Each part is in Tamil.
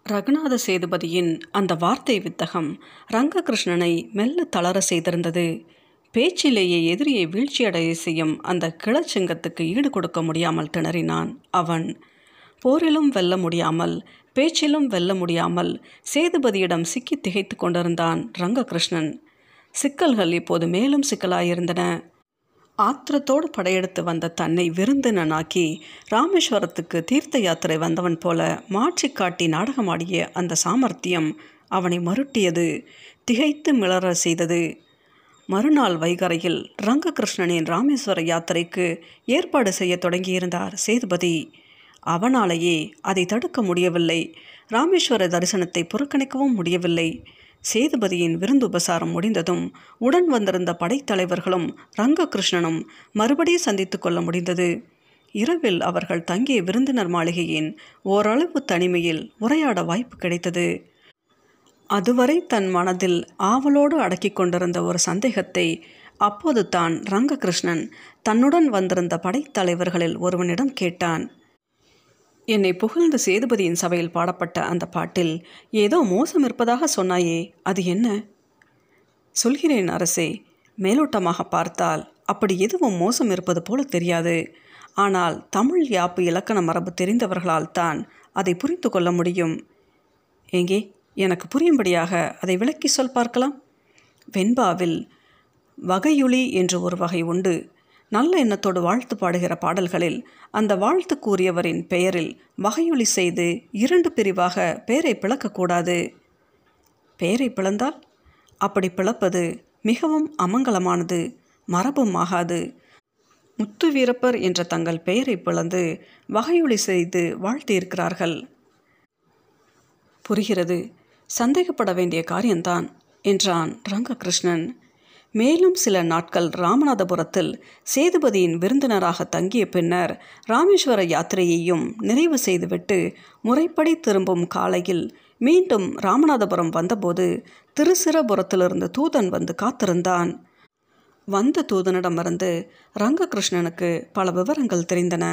ரகுநாத சேதுபதியின் அந்த வார்த்தை வித்தகம் ரங்ககிருஷ்ணனை மெல்ல தளர செய்திருந்தது. பேச்சிலேயே எதிரியை வீழ்ச்சியடைய செய்யும் அந்த கிளச்சிங்கத்துக்கு ஈடு கொடுக்க முடியாமல் திணறினான் அவன். போரிலும் வெல்ல முடியாமல், பேச்சிலும் வெல்ல முடியாமல் சேதுபதியிடம் சிக்கி திகைத்து கொண்டிருந்தான் ரங்ககிருஷ்ணன். சிக்கல்கள் இப்போது மேலும் சிக்கலாயிருந்தன. ஆத்திரத்தோடு படையெடுத்து வந்த தன்னை விருந்தினனாக்கி ராமேஸ்வரத்துக்கு தீர்த்த யாத்திரை வந்தவன் போல மாற்றி காட்டி நாடகமாடிய அந்த சாமர்த்தியம் அவனை மருட்டியது, திகைத்து மிளற செய்தது. மறுநாள் வைகரையில் ரங்ககிருஷ்ணனின் ராமேஸ்வர யாத்திரைக்கு ஏற்பாடு செய்ய தொடங்கியிருந்தார் சேதுபதி. அவனாலேயே அதை தடுக்க முடியவில்லை. ராமேஸ்வர தரிசனத்தை புறக்கணிக்கவும் முடியவில்லை. சேதுபதியின் விருந்து உபசாரம் முடிந்ததும் உடன் வந்திருந்த படைத்தலைவர்களும் ரங்ககிருஷ்ணனும் மறுபடியும் சந்தித்து கொள்ள முடிந்தது. இரவில் அவர்கள் தங்கிய விருந்தினர் மாளிகையின் ஓரளவு தனிமையில் உரையாட வாய்ப்பு கிடைத்தது. அதுவரை தன் மனதில் ஆவலோடு அடக்கி கொண்டிருந்த ஒரு சந்தேகத்தை அப்போது தான் ரங்ககிருஷ்ணன் தன்னுடன் வந்திருந்த படைத்தலைவர்களில் ஒருவனிடம் கேட்டான். என்னை புகழ்ந்து சேதுபதியின் சபையில் பாடப்பட்ட அந்த பாட்டில் ஏதோ மோசம் இருப்பதாக சொன்னாயே, அது என்ன? சொல்கிறேன் அரசே, மேலோட்டமாக பார்த்தால் அப்படி எதுவும் மோசம் இருப்பது போல தெரியாது. ஆனால் தமிழ் யாப்பு இலக்கண மரபு தெரிந்தவர்களால் தான் அதை புரிந்து கொள்ள முடியும். எங்கே எனக்கு புரியும்படியாக அதை விளக்கி சொல் பார்க்கலாம். வெண்பாவில் வகையுளி என்று ஒரு வகை உண்டு. நல்ல எண்ணத்தோடு வாழ்த்து பாடுகிற பாடல்களில் அந்த வாழ்த்து கூறியவரின் பெயரில் வகையொலி செய்து 2 பிரிவாக பெயரை பிளக்கக்கூடாது. பெயரை பிளந்தால் அப்படி பிளப்பது மிகவும் அமங்கலமானது, மரபும் ஆகாது. முத்து வீரப்பர் என்ற தங்கள் பெயரை பிளந்து வகையொலி செய்து வாழ்த்தியிருக்கிறார்கள். புரிகிறது, சந்தேகப்பட வேண்டிய காரியம்தான் என்றான் ரங்ககிருஷ்ணன். மேலும் சில நாட்கள் ராமநாதபுரத்தில் சேதுபதியின் விருந்தினராக தங்கிய பின்னர் ராமேஸ்வர யாத்திரையையும் நிறைவு செய்துவிட்டு முறைப்படி திரும்பும் காலையில் மீண்டும் ராமநாதபுரம் வந்தபோது திருச்சிராபுரத்திலிருந்து தூதன் வந்து காத்திருந்தான். வந்த தூதனிடமிருந்து ரங்ககிருஷ்ணனுக்கு பல விவரங்கள் தெரிந்தன.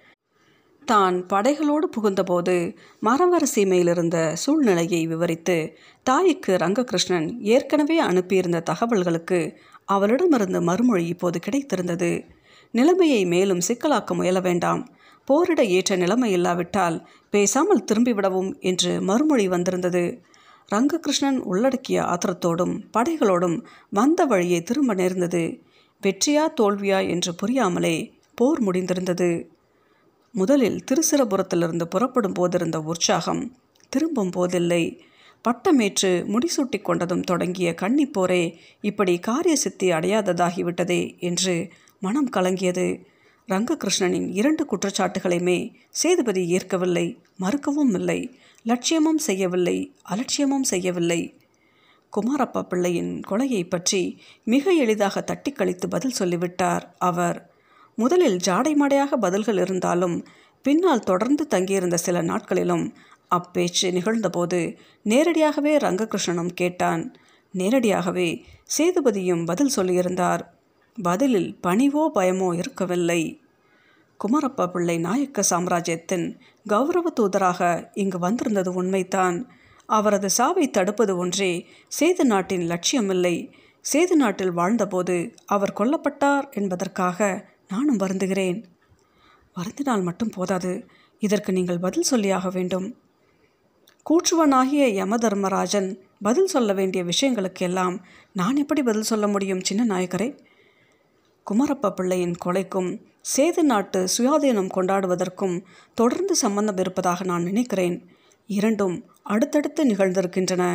தான் படைகளோடு புகுந்தபோது மரவர சீமையிலிருந்த சூழ்நிலையை விவரித்து தாய்க்கு ரங்ககிருஷ்ணன் ஏற்கனவே அனுப்பியிருந்த தகவல்களுக்கு அவளிடமிருந்து மறுமொழி இப்போது கிடைத்திருந்தது. நிலைமையை மேலும் சிக்கலாக்க முயல வேண்டாம், போரிட ஏற்ற நிலைமை இல்லாவிட்டால் பேசாமல் திரும்பிவிடவும் என்று மறுமொழி வந்திருந்தது. ரங்ககிருஷ்ணன் உள்ளடக்கிய ஆத்திரத்தோடும் படைகளோடும் வந்த வழியே திரும்ப நேர்ந்தது. வெற்றியா தோல்வியா என்று புரியாமலே போர் முடிந்திருந்தது. முதலில் திருச்சிராபுரத்திலிருந்து புறப்படும் போதிருந்த உற்சாகம் திரும்பும் போதில்லை. பட்டமேற்று முடிசூட்டி கொண்டதும் தொடங்கிய கன்னிப்போரே இப்படி காரிய சித்தி அடையாததாகிவிட்டதே என்று மனம் கலங்கியது. ரங்ககிருஷ்ணனின் 2 குற்றச்சாட்டுகளையுமே சேதுபதி ஏற்கவில்லை, மறுக்கவும் இல்லை. லட்சியமும் செய்யவில்லை, அலட்சியமும் செய்யவில்லை. குமாரப்பா பிள்ளையின் கொலையை பற்றி மிக எளிதாக தட்டி கழித்து பதில் சொல்லிவிட்டார் அவர். முதலில் ஜாடைமாடையாக பதில்கள் இருந்தாலும் பின்னால் தொடர்ந்து தங்கியிருந்த சில நாட்களிலும் அப்பேச்சு நிகழ்ந்தபோது நேரடியாகவே ரங்ககிருஷ்ணனும் கேட்டான். நேரடியாகவே சேதுபதியும் பதில் சொல்லியிருந்தார். பதிலில் பணிவோ பயமோ இருக்கவில்லை. குமாரப்பா பிள்ளை நாயக்க சாம்ராஜ்யத்தின் கௌரவ தூதராக இங்கு வந்திருந்தது உண்மைத்தான். அவரது சாவை தடுப்பது ஒன்றே சேது நாட்டின் லட்சியமில்லை. சேது நாட்டில் வாழ்ந்தபோது அவர் கொல்லப்பட்டார் என்பதற்காக நானும் வருந்துகிறேன். வருந்தினால் மட்டும் போதாது, இதற்கு நீங்கள் பதில் சொல்லியாக வேண்டும். கூற்றுவனாகிய யமதர்மராஜன் பதில் சொல்ல வேண்டிய விஷயங்களுக்கெல்லாம் நான் எப்படி பதில் சொல்ல முடியும் சின்ன நாயக்கரே? குமாரப்பா பிள்ளையின் கொலைக்கும் சேது நாட்டு சுயாதீனம் கொண்டாடுவதற்கும் தொடர்ந்து சம்பந்தம் இருப்பதாக நான் நினைக்கிறேன். 2ம் அடுத்தடுத்து நிகழ்ந்திருக்கின்றன.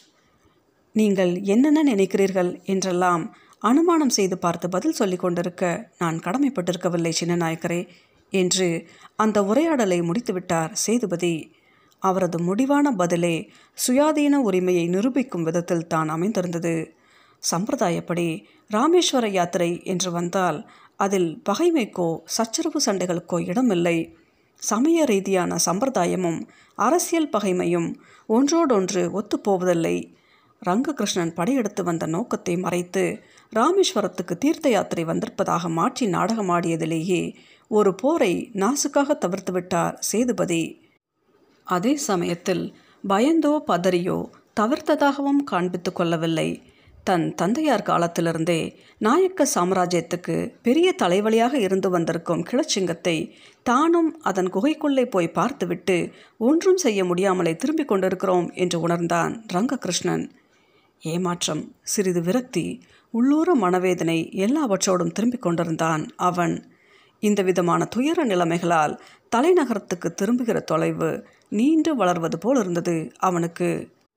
நீங்கள் என்னென்ன நினைக்கிறீர்கள் என்றெல்லாம் அனுமானம் செய்து பார்த்து பதில் சொல்லி கொண்டிருக்க நான் கடமைப்பட்டிருக்கவில்லை சின்ன நாயக்கரே என்று அந்த உரையாடலை முடித்துவிட்டார் சேதுபதி. அவரது முடிவான பதிலே சுயாதீன உரிமையை நிரூபிக்கும் விதத்தில் தான் அமைந்திருந்தது. சம்பிரதாயப்படி ராமேஸ்வர யாத்திரை என்று வந்தால் அதில் பகைமைக்கோ சச்சரவு சண்டைகளுக்கோ இடமில்லை. சமய ரீதியான சம்பிரதாயமும் அரசியல் பகைமையும் ஒன்றோடொன்று ஒத்துப்போவதில்லை. ரங்ககிருஷ்ணன் படையெடுத்து வந்த நோக்கத்தை மறைத்து ராமேஸ்வரத்துக்கு தீர்த்த யாத்திரை வந்திருப்பதாக மாற்றி நாடகமாடியதிலேயே ஒரு போரை நாசுக்காக தவிர்த்து விட்டார் சேதுபதி. அதே சமயத்தில் பயந்தோ பதறியோ தவிர்த்ததாகவும் காண்பித்து கொள்ளவில்லை. தன் தந்தையார் காலத்திலிருந்தே நாயக்க சாம்ராஜ்யத்துக்கு பெரிய தலைவலியாக இருந்து வந்திருக்கும் கிளச்சிங்கத்தை தானும் அதன் குகைக்குள்ளே போய் பார்த்துவிட்டு ஒன்றும் செய்ய முடியாமலே திரும்பிக் கொண்டிருக்கிறோம் என்று உணர்ந்தான் ரங்ககிருஷ்ணன். ஏமாற்றம், சிறிது விரக்தி, உள்ளூர மனவேதனை எல்லாவற்றோடும் திரும்பிக் கொண்டிருந்தான் அவன். இந்த விதமான துயர நிலைமைகளால் தலைநகரத்துக்கு திரும்புகிற தொலைவு நீண்டு வளர்வது போல் இருந்தது அவனுக்கு.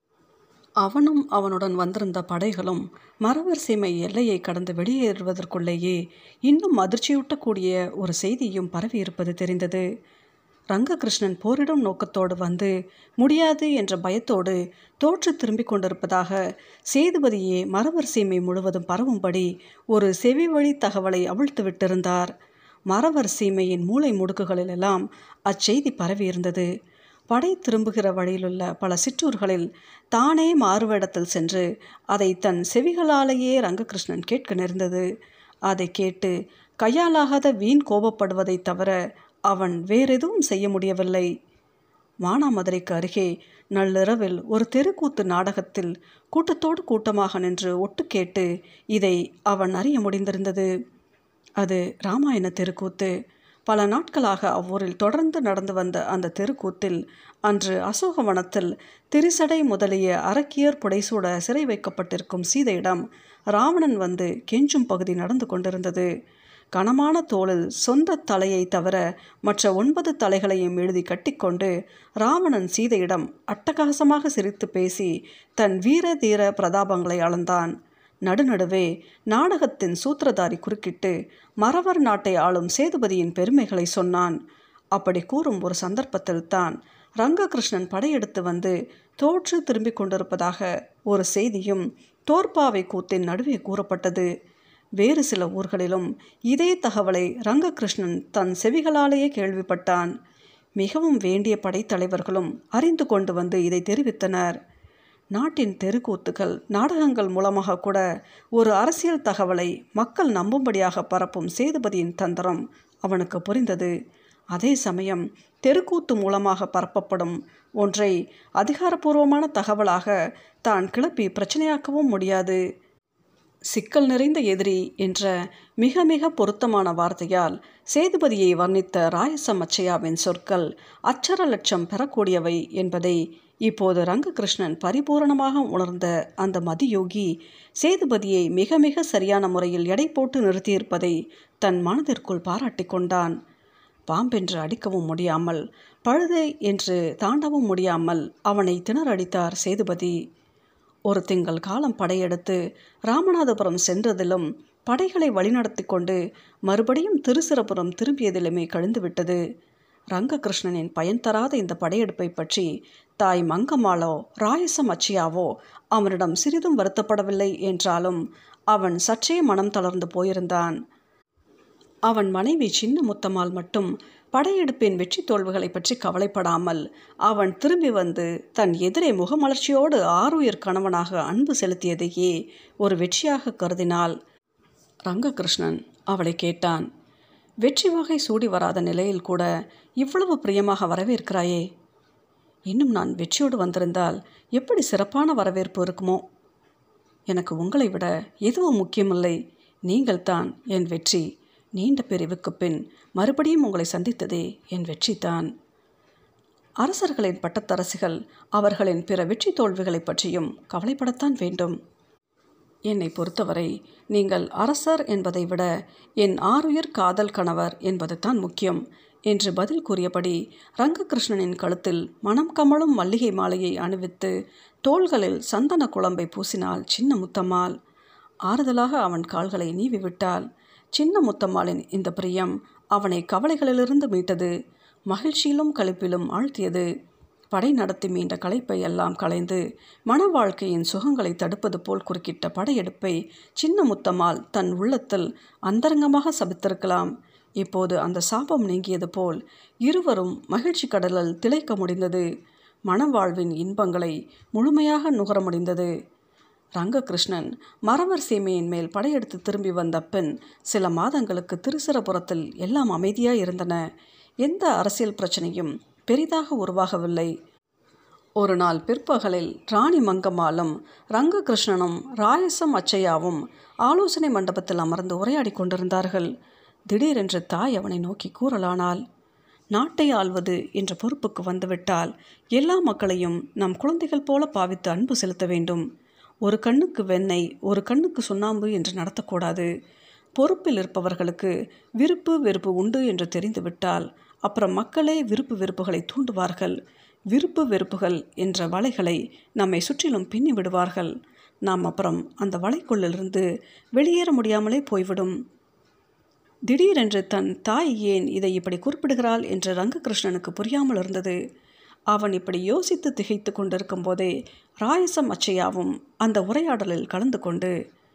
அவனும் அவனுடன் வந்திருந்த படைகளும் மறவர் சீமை எல்லையை கடந்து வெளியேறுவதற்குள்ளேயே இன்னும் அதிர்ச்சியூட்டக்கூடிய ஒரு செய்தியும் பரவியிருப்பது தெரிந்தது. ரங்ககிருஷ்ணன் போரிடும் நோக்கத்தோடு வந்து முடியாது என்ற பயத்தோடு தோற்று திரும்பிக் கொண்டிருப்பதாக சேதுபதியே மறவர் சீமை முழுவதும் பரவும்படி ஒரு செவி வழி தகவலை அவிழ்த்து விட்டிருந்தார். மறவர் சீமையின் மூளை முடுக்குகளிலெல்லாம் அச்செய்தி பரவியிருந்தது. படை திரும்புகிற வழியிலுள்ள பல சிற்றூர்களில் தானே மாறுவேடத்தில் சென்று அதை தன் செவிகளாலேயே ரங்ககிருஷ்ணன் கேட்க நேர்ந்தது. அதை கேட்டு கையாலாகாத வீண் கோபப்படுவதை தவிர அவன் வேறெதுவும் செய்ய முடியவில்லை. மானாமதுரைக்கு அருகே நள்ளிரவில் ஒரு தெருக்கூத்து நாடகத்தில் கூட்டத்தோடு கூட்டமாக நின்று ஒட்டு கேட்டு இதை அவன் அறிய முடிந்திருந்தது. அது இராமாயண தெருக்கூத்து. பல நாட்களாக அவ்வூரில் தொடர்ந்து நடந்து வந்த அந்த தெருக்கூத்தில் அன்று அசோகவனத்தில் திரிசடை முதலிய அரக்கியர் புடைசூட சிறை வைக்கப்பட்டிருக்கும் சீதையிடம் ராவணன் வந்து கெஞ்சும் பகுதி நடந்து கொண்டிருந்தது. கனமான தோளில் சொந்த தலையை தவிர மற்ற 9 தலைகளையும் எழுதி கட்டிக்கொண்டு ராவணன் சீதையிடம் அட்டகாசமாக சிரித்து பேசி தன் வீர தீர பிரதாபங்களை அளந்தான். நடுநடுவே நாடகத்தின் சூத்திரதாரி குறுக்கிட்டு மறவர் நாட்டை ஆளும் சேதுபதியின் பெருமைகளை சொன்னான். அப்படி கூறும் ஒரு சந்தர்ப்பத்தில் தான் ரங்ககிருஷ்ணன் படையெடுத்து வந்து தோற்று திரும்பிக் கொண்டிருப்பதாக ஒரு செய்தியும் தோற்பாவை கூத்தின் நடுவே கூறப்பட்டது. வேறு சில ஊர்களிலும் இதே தகவலை ரங்ககிருஷ்ணன் தன் செவிகளாலேயே கேள்விப்பட்டான். மிகவும் வேண்டிய படைத்தலைவர்களும் அறிந்து கொண்டு வந்து இதை தெரிவித்தனர். நாட்டின் தெருக்கூத்துகள் நாடகங்கள் மூலமாக கூட ஒரு அரசியல் தகவலை மக்கள் நம்பும்படியாக பரப்பும் சேதுபதியின் தந்திரம் அவனுக்கு புரிந்தது. அதே சமயம் தெருக்கூத்து மூலமாக பரப்பப்படும் ஒன்றை அதிகாரப்பூர்வமான தகவலாக தான் கிளப்பி பிரச்சனையாக்கவும் முடியாது. சிக்கல் நிறைந்த எதிரி என்ற மிக மிக பொருத்தமான வார்த்தையால் சேதுபதியை வர்ணித்த ராயசம் அச்சையாவின் சொற்கள் அச்சர லட்சம் பெறக்கூடியவை என்பதை இப்போது ரங்ககிருஷ்ணன் பரிபூரணமாக உணர்ந்த அந்த மதியோகி சேதுபதியை மிக மிக சரியான முறையில் எடை போட்டு நிறுத்தியிருப்பதை தன் மனதிற்குள் பாராட்டி கொண்டான். பாம்பென்று அடிக்கவும் முடியாமல், பழுதை என்று தாண்டவும் முடியாமல் அவனை திணறடித்தார் சேதுபதி. ஒரு திங்கள் காலம் படையெடுத்து ராமநாதபுரம் சென்றதிலும் படைகளை வழிநடத்தி கொண்டு மறுபடியும் திருச்சிராப்பள்ளி திரும்பியதிலுமே கழிந்துவிட்டது. ரங்ககிருஷ்ணனின் பயன் தராத இந்த படையெடுப்பை பற்றி தாய் மங்கம்மாளோ ராயசம் அச்சியாவோ அவனிடம் சிறிதும் வருத்தப்படவில்லை என்றாலும் அவன் சற்றே மனம் தளர்ந்து போயிருந்தான். அவன் மனைவி சின்ன முத்தம்மாள் மட்டும் படையெடுப்பின் வெற்றி தோல்விகளை பற்றி கவலைப்படாமல் அவன் திரும்பி வந்து தன் எதிரே முகமலர்ச்சியோடு ஆருயிர் கணவனாக அன்பு செலுத்தியதையே ஒரு வெற்றியாக கருதினாள். ரங்ககிருஷ்ணன் அவளை கேட்டான். வெற்றி வகை சூடி வராத நிலையில் கூட இவ்வளவு பிரியமாக வரவேற்கிறாயே. இன்னும் நான் வெற்றியோடு வந்திருந்தால் எப்படி சிறப்பான வரவேற்பு இருக்குமோ. எனக்கு உங்களை விட எதுவும் முக்கியமில்லை. நீங்கள்தான் என் வெற்றி. நீண்ட பிரிவுக்கு பின் மறுபடியும் உங்களை சந்தித்ததே என் வெற்றிதான். அரசர்களின் பட்டத்தரசிகள் அவர்களின் பிற வெற்றி தோல்விகளை பற்றியும் கவலைப்படத்தான் வேண்டும். என்னை பொறுத்தவரை நீங்கள் அரசர் என்பதை விட என் ஆருயிர் காதல் கணவர் என்பது தான் முக்கியம் என்று பதில் கூறியபடி ரங்ககிருஷ்ணனின் கழுத்தில் மனம் கமழும் மல்லிகை மாலையை அணிவித்து தோள்களில் சந்தன குழம்பை பூசினாள் சின்ன முத்தம்மாள். ஆறுதலாக அவன் கால்களை நீவி விட்டாள். சின்ன முத்தம்மாளின் இந்த பிரியம் அவனை கவலைகளிலிருந்து மீட்டது. மகிழ்ச்சியிலும் களிப்பிலும் ஆழ்த்தியது. படை நடத்தி மீண்ட களைப்பை எல்லாம் களைந்து மன வாழ்க்கையின் சுகங்களை தடுப்பது போல் குறுக்கிட்ட படையெடுப்பை சின்ன முத்தம்மாள் தன் உள்ளத்தில் அந்தரங்கமாக சபித்திருக்கலாம். இப்போது அந்த சாபம் நீங்கியது போல் இருவரும் மகிழ்ச்சி கடலில் திளைக்க முடிந்தது. மனவாழ்வின் இன்பங்களை முழுமையாக நுகர முடிந்தது. ரங்ககிருஷ்ணன் மறவர் சீமையின் மேல் படையெடுத்து திரும்பி வந்த பின் சில மாதங்களுக்கு திருச்சிராப்பள்ளத்தில் எல்லாம் அமைதியாக இருந்தன. எந்த அரசியல் பிரச்சனையும் பெரிதாக உருவாகவில்லை. ஒரு நாள் பிற்பகலில் ராணி மங்கம்மாளும் ரங்ககிருஷ்ணனும் ராயசம் அச்சையாவும் ஆலோசனை மண்டபத்தில் அமர்ந்து உரையாடி கொண்டிருந்தார்கள். திடீரென்று தாய் அவனை நோக்கி கூறலானாள், நாட்டை ஆள்வது என்ற பொறுப்புக்கு வந்துவிட்டால் எல்லா மக்களையும் நம் குழந்தைகள் போல பாவித்து அன்பு செலுத்த வேண்டும். ஒரு கண்ணுக்கு வெண்ணெய், ஒரு கண்ணுக்கு சுண்ணாம்பு என்று நடத்தக்கூடாது. பொறுப்பில் இருப்பவர்களுக்கு விருப்பு வெறுப்பு உண்டு என்று தெரிந்துவிட்டால் அப்புறம் மக்களே விருப்பு வெறுப்புகளை தூண்டுவார்கள். விருப்பு வெறுப்புகள் என்ற வலைகளை நம்மை சுற்றிலும் பின்னி விடுவார்கள். நாம் அப்புறம் அந்த வலைக்குள்ளிலிருந்து வெளியேற முடியாமலே போய்விடும். திடீரென்று தன் தாய் ஏன் இதை இப்படி குறிப்பிடுகிறாள் என்று ரங்ககிருஷ்ணனுக்கு புரியாமல் இருந்தது. அவன் இப்படி யோசித்து திகைத்து கொண்டிருக்கும் போதே ராயசம் அச்சையாவும் அந்த உரையாடலில் கலந்து கொண்டு,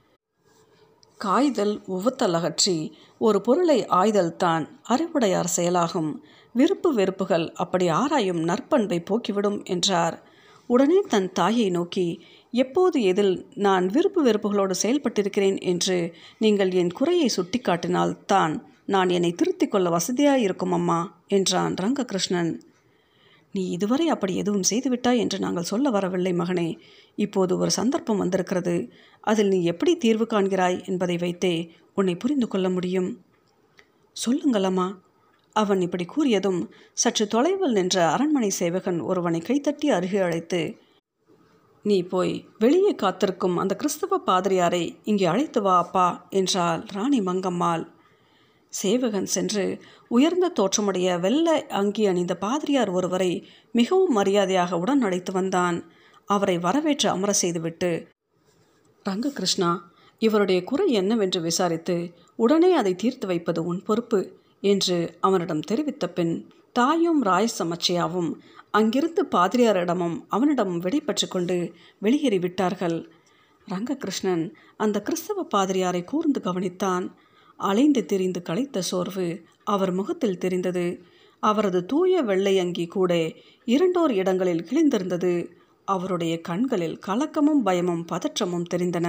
காய்தல் உவத்தல் அகற்றி ஒரு பொருளை ஆய்தல் தான் அறிவுடையார் செயலாகும். விருப்பு வெறுப்புகள் அப்படி ஆராயும் நற்பண்பை போக்கிவிடும் என்றார். உடனே தன் தாயை நோக்கி, எப்போது எதில் நான் விருப்பு வெறுப்புகளோடு செயல்பட்டிருக்கிறேன் என்று நீங்கள் என் குறையை சுட்டி காட்டினால் தான் நான் என்னை திருத்திக் கொள்ள வசதியாயிருக்கும் அம்மா என்றான் ரங்ககிருஷ்ணன். நீ இதுவரை அப்படி எதுவும் செய்துவிட்டாய் என்று நாங்கள் சொல்ல வரவில்லை மகனே. இப்போது ஒரு சந்தர்ப்பம் வந்திருக்கிறது. அதில் நீ எப்படி தீர்வு காண்கிறாய் என்பதை வைத்தே உன்னை புரிந்து கொள்ள முடியும். சொல்லுங்கள் அம்மா. அவன் இப்படி கூறியதும் சற்று தொலைவில் நின்ற அரண்மனை சேவகன் ஒருவனை கைத்தட்டி அருகே அழைத்து, நீ போய் வெளியே காத்திருக்கும் அந்த கிறிஸ்தவ பாதிரியாரை இங்கே அழைத்து வா அப்பா என்றாள் ராணி மங்கம்மாள். சேவகன் சென்று உயர்ந்த தோற்றமுடைய வெள்ளை அங்கி அணிந்த பாதிரியார் ஒருவரை மிகவும் மரியாதையாக உடன் அழைத்து வந்தான். அவரை வரவேற்று அமர செய்துவிட்டு, ரங்ககிருஷ்ணா, இவருடைய குறை என்னவென்று விசாரித்து உடனே அதை தீர்த்து வைப்பது உன் பொறுப்பு என்று அவனிடம் தெரிவித்த பின் தாயும் ராயசமச்சையாவும் அங்கிருந்து பாதிரியாரிடமும் அவனிடமும் விடைபெற்று கொண்டு வெளியேறிவிட்டார்கள். ரங்ககிருஷ்ணன் அந்த கிறிஸ்தவ பாதிரியாரை கூர்ந்து கவனித்தான். அலைந்து திரிந்து களைத்த சோர்வு அவர் முகத்தில் தெரிந்தது. அவரது தூய வெள்ளை அங்கி கூட இரண்டோர் இடங்களில் கிழிந்திருந்தது. அவருடைய கண்களில் கலக்கமும் பயமும் பதற்றமும் தெரிந்தன.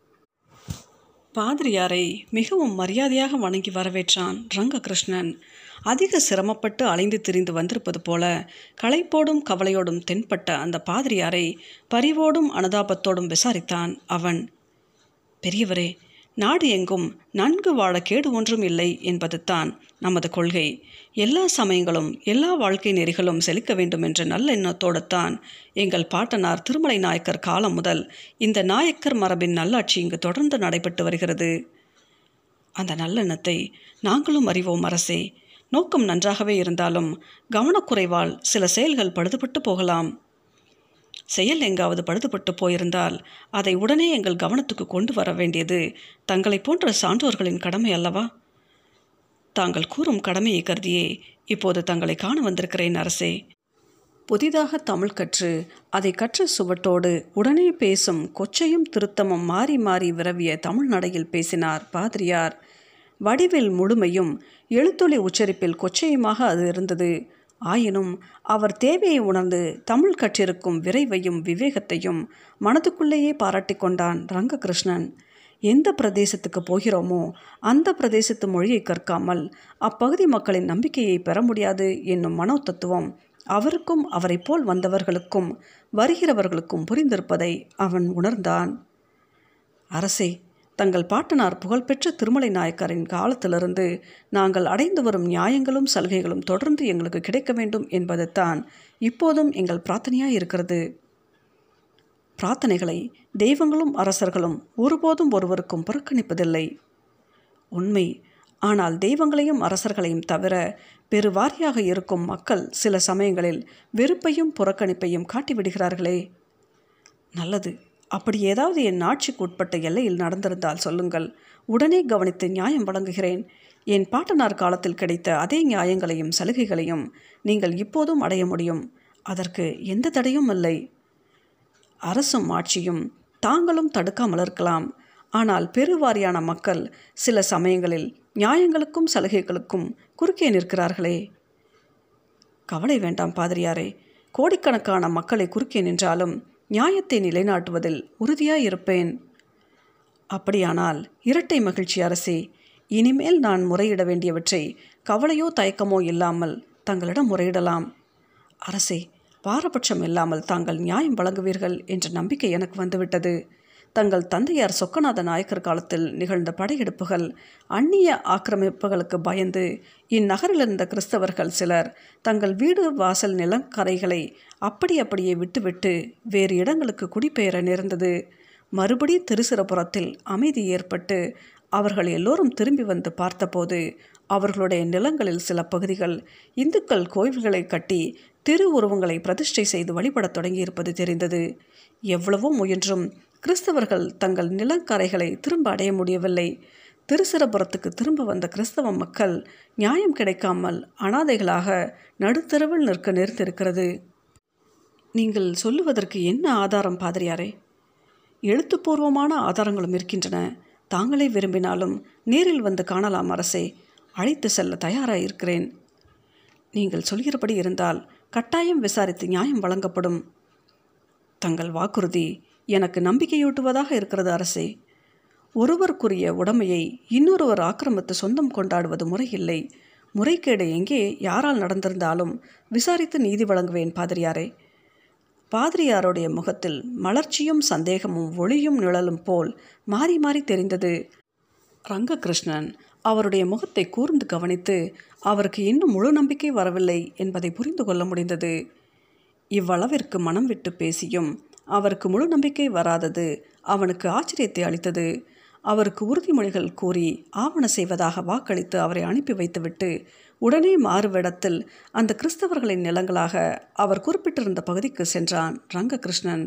பாதிரியாரை மிகவும் மரியாதையாக வணங்கி வரவேற்றான் ரங்ககிருஷ்ணன். அதிக சிரமப்பட்டு அலைந்து திரிந்து வந்திருப்பது போல களைப்போடும் கவலையோடும் தென்பட்ட அந்த பாதிரியாரை பரிவோடும் அனுதாபத்தோடும் விசாரித்தான் அவன். பெரியவரே, நாடு எங்கும் நன்கு வாழ கேடு ஒன்றும் இல்லை என்பது தான் நமது கொள்கை. எல்லா சமயங்களும் எல்லா வாழ்க்கை நெறிகளும் செழிக்க வேண்டும் என்ற நல்ல எண்ணத்தோடு தான் எங்கள் பாட்டனார் திருமலை நாயக்கர் காலம் முதல் இந்த நாயக்கர் மரபின் நல்லாட்சி இங்கு தொடர்ந்து நடைபெற்று வருகிறது. அந்த நல்லெண்ணத்தை நாங்களும் அறிவோம் அரசே. நோக்கம் நன்றாகவே இருந்தாலும் கவனக்குறைவால் சில செயல்கள் பழுதுபட்டு போகலாம். செயல் எங்காவது பழுதுபட்டு போயிருந்தால் அதை உடனே எங்கள் கவனத்துக்கு கொண்டு வர வேண்டியது தங்களை போன்ற சான்றோர்களின் கடமை அல்லவா? தாங்கள் கூறும் கடமையை கருதியே இப்போது தங்களை காண வந்திருக்கிறேன் அரசே. புதிதாக தமிழ் கற்று அதை கற்ற சுவட்டோடு உடனே பேசும் கொச்சையும் திருத்தமும் மாறி மாறி விரவிய தமிழ் நடையில் பேசினார் பாதிரியார். வடிவில் முழுமையும் எழுத்தொலி உச்சரிப்பில் கொச்சையுமாக அது இருந்தது. ஆயினும் அவர் தேவையை உணர்ந்து தமிழ் கற்றிருக்கும் விரைவையும் விவேகத்தையும் மனதுக்குள்ளேயே பாராட்டி கொண்டான் ரங்ககிருஷ்ணன். எந்த பிரதேசத்துக்கு போகிறோமோ அந்த பிரதேசத்து மொழியை கற்காமல் அப்பகுதி மக்களின் நம்பிக்கையை பெற முடியாது என்னும் மனோ தத்துவம் அவருக்கும் அவரை போல் வந்தவர்களுக்கும் வருகிறவர்களுக்கும் புரிந்திருப்பதை அவன் உணர்ந்தான். அரசே, தங்கள் பாட்டனார் புகழ்பெற்ற திருமலை நாயக்கரின் காலத்திலிருந்து நாங்கள் அடைந்து வரும் நியாயங்களும் சலுகைகளும் தொடர்ந்து எங்களுக்கு கிடைக்க வேண்டும் என்பது தான் இப்போதும் எங்கள் பிரார்த்தனையாக இருக்கிறது. பிரார்த்தனைகளை தெய்வங்களும் அரசர்களும் ஒருபோதும் ஒருவருக்கும் புறக்கணிப்பதில்லை. உண்மை. ஆனால் தெய்வங்களையும் அரசர்களையும் தவிர பெருவாரியாக இருக்கும் மக்கள் சில சமயங்களில் வெறுப்பையும் புறக்கணிப்பையும் காட்டிவிடுகிறார்களே. நல்லது. அப்படி ஏதாவது என் ஆட்சிக்கு உட்பட்ட எல்லையில் நடந்திருந்தால் சொல்லுங்கள். உடனே கவனித்து நியாயம் வழங்குகிறேன். என் பாட்டனார் காலத்தில் கிடைத்த அதே நியாயங்களையும் சலுகைகளையும் நீங்கள் இப்போதும் அடைய முடியும். அதற்கு எந்த தடையும் இல்லை. அரசும் ஆட்சியும் தாங்களும் தடுக்காமல் இருக்கலாம். ஆனால் பெருவாரியான மக்கள் சில சமயங்களில் நியாயங்களுக்கும் சலுகைகளுக்கும் குறுக்கே நிற்கிறார்களே. கவலை வேண்டாம் பாதிரியாரே. கோடிக்கணக்கான மக்களை குறுக்கே நின்றாலும் நியாயத்தை நிலைநாட்டுவதில் உறுதியாயிருப்பேன். அப்படியானால் இரட்டை மகிழ்ச்சி அரசே. இனிமேல் நான் முறையிட வேண்டியவற்றை கவலையோ தயக்கமோ இல்லாமல் தங்களிடம் முறையிடலாம். அரசே, பாரபட்சம் இல்லாமல் தாங்கள் நியாயம் வழங்குவீர்கள் என்ற நம்பிக்கை எனக்கு வந்துவிட்டது. தங்கள் தந்தையார் சொக்கநாத நாயக்கர் காலத்தில் நிகழ்ந்த படையெடுப்புகள், அந்நிய ஆக்கிரமிப்புகளுக்கு பயந்து இந்நகரில் இருந்த கிறிஸ்தவர்கள் சிலர் தங்கள் வீடு வாசல் நிலக்கரைகளை அப்படியே விட்டுவிட்டு வேறு இடங்களுக்கு குடிபெயர நேர்ந்தது. மறுபடி திருச்சிராப்பள்ளியில் அமைதி ஏற்பட்டு அவர்கள் எல்லோரும் திரும்பி வந்து பார்த்தபோது அவர்களுடைய நிலங்களில் சில பகுதிகள் இந்துக்கள் கோயில்களை கட்டி திருவுருவங்களை பிரதிஷ்டை செய்து வழிபடத் தொடங்கியிருப்பது தெரிந்தது. எவ்வளவோ முயன்றும் கிறிஸ்தவர்கள் தங்கள் நிலக்கரைகளை திரும்ப அடைய முடியவில்லை. திருச்சிராப்பள்ளிக்கு திரும்ப வந்த கிறிஸ்தவ மக்கள் நியாயம் கிடைக்காமல் அனாதைகளாக நடுத்தருவில் நிற்க நேர்ந்திருக்கிறது. நீங்கள் சொல்லுவதற்கு என்ன ஆதாரம் பாதிரியாரே? எழுத்துப்பூர்வமான ஆதாரங்களும் இருக்கின்றன. தாங்களே விரும்பினாலும் நேரில் வந்து காணலாம் அரசே. அழைத்து செல்ல தயாராயிருக்கிறேன். நீங்கள் சொல்கிறபடி இருந்தால் கட்டாயம் விசாரித்து நியாயம் வழங்கப்படும். தங்கள் வாக்குறுதி எனக்கு நம்பிக்கையூட்டுவதாக இருக்கிறது அரசே. ஒருவருக்குரிய உடைமையை இன்னொருவர் ஆக்கிரமித்து சொந்தம் கொண்டாடுவது முறையில்லை. முறைகேடு எங்கே யாரால் நடந்திருந்தாலும் விசாரித்து நீதி வழங்குவேன் பாதிரியாரே. பாதிரியாருடைய முகத்தில் மலர்ச்சியும் சந்தேகமும் ஒளியும் நிழலும் போல் மாறி மாறி தெரிந்தது. ரங்ககிருஷ்ணன் அவருடைய முகத்தை கூர்ந்து கவனித்து அவருக்கு இன்னும் முழு நம்பிக்கை வரவில்லை என்பதை புரிந்து கொள்ள முடிந்தது. இவ்வளவிற்கு மனம் விட்டு பேசியும் அவருக்கு முழு நம்பிக்கை வராதது அவனுக்கு ஆச்சரியத்தை அளித்தது. அவருக்கு உறுதிமொழிகள் கூறி ஆவண செய்வதாக வாக்களித்து அவரை அனுப்பி வைத்துவிட்டு உடனே மாறுவேடத்தில் அந்த கிறிஸ்தவர்களின் நிலங்களாக அவர் குறிப்பிட்டிருந்த பகுதிக்கு சென்றான் ரங்ககிருஷ்ணன்.